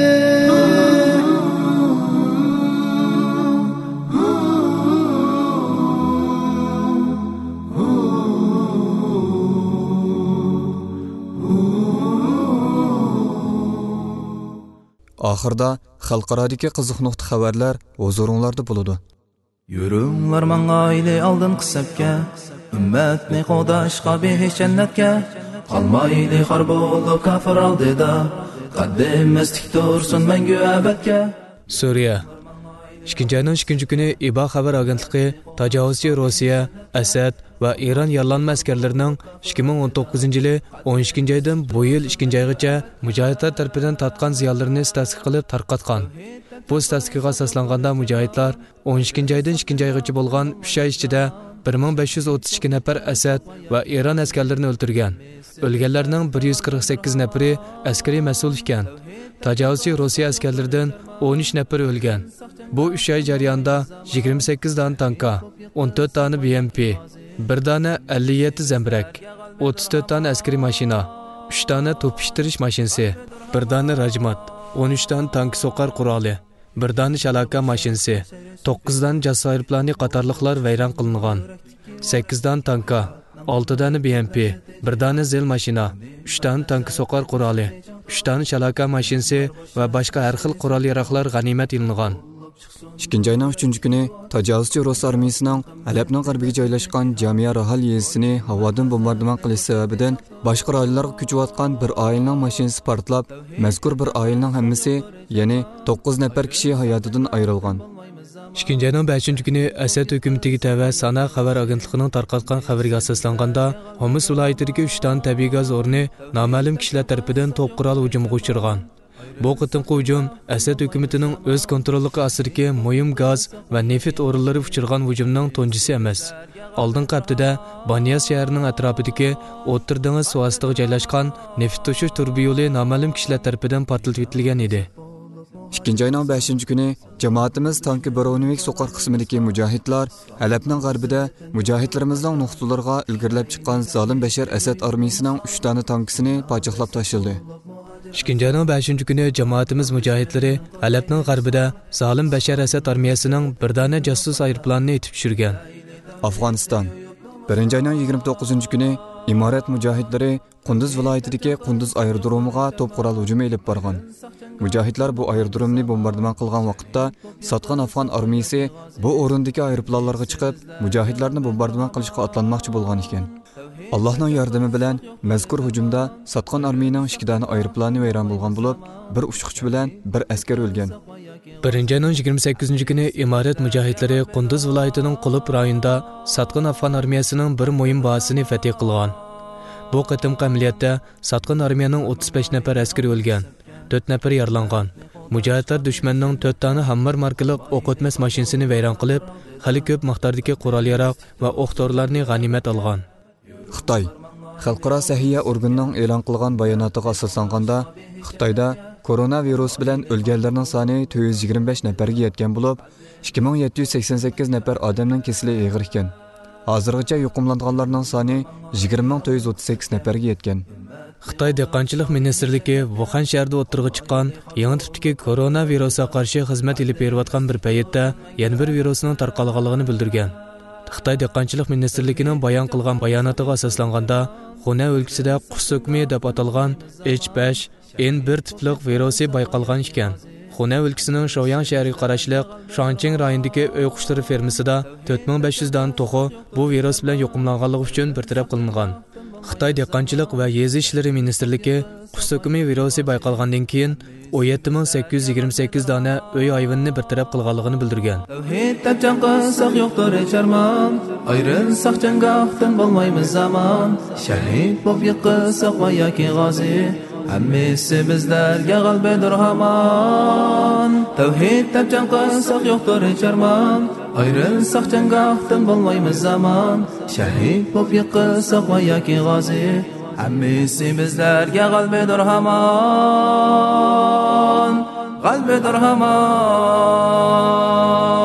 Axırda xalqaradakı qiziq nuqta xabarlar huzuringlarda bo'ladi.
Yürünglar mangayli aldın qisabga, ummatni qodashqa behish jannatga, qalmayli xar bo'lib kafir oldida, qaddimiz tik tursin mangu abadga.
Suriya ikkinchi ayning ikkinchi kuni I B A xabar agentligi tajovuzchi Rossiya, Asad va Eron yollanma askarlarining ikki ming o'n to'qqizinchi yili o'n ikkinchi aydan bu yil ikkinchi oygacha mujohidlar tarafidan tatgan ziyonlarini statistika qilib tarqatgan. Bu statistikaga asoslanganda mujohidlar o'n ikkinchi aydan ikkinchi oygacha bo'lgan uch oy ichida bir ming besh yuz o'ttiz ikki nafar Asad va Eron askarlarini o'ldirgan. O'lganlarning bir yuz qirq sakkiz nafari askariy mas'ul ekan. Tajovuzchi Rossiya askarlaridan o'n uch nafar o'lgan. Bu uch oy jarayonida yigirma sakkiz dona tanka, o'n to'rt dona B M P, bir dona ellik yetti zambirak, o'ttiz to'rt dona askariy mashina, uch dona to'p pishtirish mashinasi, bir dona rajmat, o'n uch dona tank so'qar quroli, bir dona shalaka mashinasi, to'qqiz dona jasoy aeroplani qatorliqlar vayron qilingan, sakkiz dona tanka, olti dona B M P, bir dona zil mashina, uch dona tank so'qar quroli, uch dona shalaka mashinasi va boshqa har xil qurol-yarog'lar g'animat ilingan.
ikkinchi oyning uchinchi kuni tajovuzchi Rus armiyasining Alepning g'arbiga joylashgan Jamia Rahal yezisini havodan bombardimon qilish sababidan boshqa rayonlarga ko'chayotgan bir oilaning mashinasi portlab, mazkur bir oilaning hammasi, ya'ni to'qqiz nafar kishi hayotidan ayrilgan.
ikkinchi ayning beshinchi kuni Asad hukumatiga tava Sana xabar agentligining tarqatgan xabariga asoslanganda, Homs viloyatidagi uch ta tabiiy gaz o'rni noma'lum kishilar tomonidan to'p qurol hujumga uchirgan. Bu qitimqi hujum Asad hukumatining o'z kontrolligi ostidagi muhim gaz va neft o'rinlari uchirgan hujumning tunjisi emas. Oldingi haftada Banyas shahrining atrofidagi O'tir dengiz suv ostiga joylashgan neft toshish turbi yo'li noma'lum kishilar tomonidan portlatib etilgan edi.
ikkinchi oyning beshinchi kuni jamoatimiz tanki Barovnik so'qar qismidagi mujohidlar Alepning g'arbida mujohidlarimizning nuqtalariga ilgirlab chiqqan zolim Bashar Asad armiyasining uch ta tankisini pochoqlab tashildi.
ikkinchi ayning beshinchi kuni jamoatimiz mujohidlari Alepning g'arbida zolim Bashar Asad armiyasining bir dona jasus aeroplanini etib tushirgan.
Afg'oniston birinchi oyning yigirma to'qqizinchi kuni Imorat mujohidlari Qunduz viloyatidagi Qunduz aerodromiga to'p qurol hujumi elib borgan. Mujohidlar bu aerodromni bombardimon qilgan vaqtda Sotqan Afg'on armiyasi bu o'rindagi aeroplanlarga chiqib, mujohidlarni bombardimon qilishga otlanmoqchi bo'lgan ekan. Allohning yordami bilan mazkur hujumda Sotqan armiyaning ikki dona aeroplani vayron bo'lgan bo'lib, bir uchiqchi bilan bir askar o'lgan.
birinchi ayning yigirma sakkizinchi kuni Imorat mujohidlari Qunduz viloyatining Qulub rayonida Sotqan Afg'on armiyasining bir muhim bazasini fath qilgan. Bu qitimqi amaliyotda Sotqan armiyaning o'ttiz besh nafar askari o'lgan, to'rt nafar yaralangan. Mujohidlar dushmanning to'rt dona Hammar markali o'q o'tmas mashinasini vayron qilib, xali ko'p miqdordagi qurol-yarog' va o'q-dorilarni g'animat olgan.
Xitoy xalqaro sahiya organining e'lon qilgan bayonotiga asoslanganda, Xitoyda koronavirus bilan o'lganlarning soni to'rt yuz yigirma besh nafarga yetgan bo'lib, ikki ming yetti yuz sakson sakkiz nafar odamning kasali og'ir ekan. Hozirgacha yuqumlanganlarning soni yigirma ming to'rt yuz o'ttiz sakkiz nafarga yetgan.
Xitoy dehqonchilik ministrligi Wuhan shahrida o'tirg'i chiqqan yangi tipdagi koronavirusga qarshi xizmat olib berayotgan bir paytda yana bir virusning tarqalganligini bildirgan. Xitoy dehqonchilik ministrligining bayon qilgan bayonotiga asoslanganda, Xunay o'lkasida qush so'kmi deb atalgan H besh N bir tiplik virusi bayqalgan ekan. Xunay o'lkasining Shoyang shahriga qarashliq Shancheng rayonidagi uy qushlari fermasida to'rt ming besh yuz dona to'xo bu virus bilan yuqumlanganligi uchun bartaraf qilingan. Xitoy dehqonchilik va yezi ishlari ministrligi qush so'kmi virusi bayqalgandan keyin o'n yetti ming sakkiz yuz yigirma sakkiz dona uy hayvonini bartaraf qilganligini bildirgan.
Tavhid janqasak yo'qdir charmon, ayrilsak jangohdan bo'lmaymiz zamon. Shahid bo'lib yiqilsak va yoki g'ozi, hammasi bizlarga g'albadir hamon. Tavhid janqasak yo'qdir charmon, ayrilsak jangohdan bo'lmaymiz zamon. Shahid bo'lib yiqilsak va yoki g'ozi, hammasi bizlarga g'albadir hamon. Qalbidir hamon.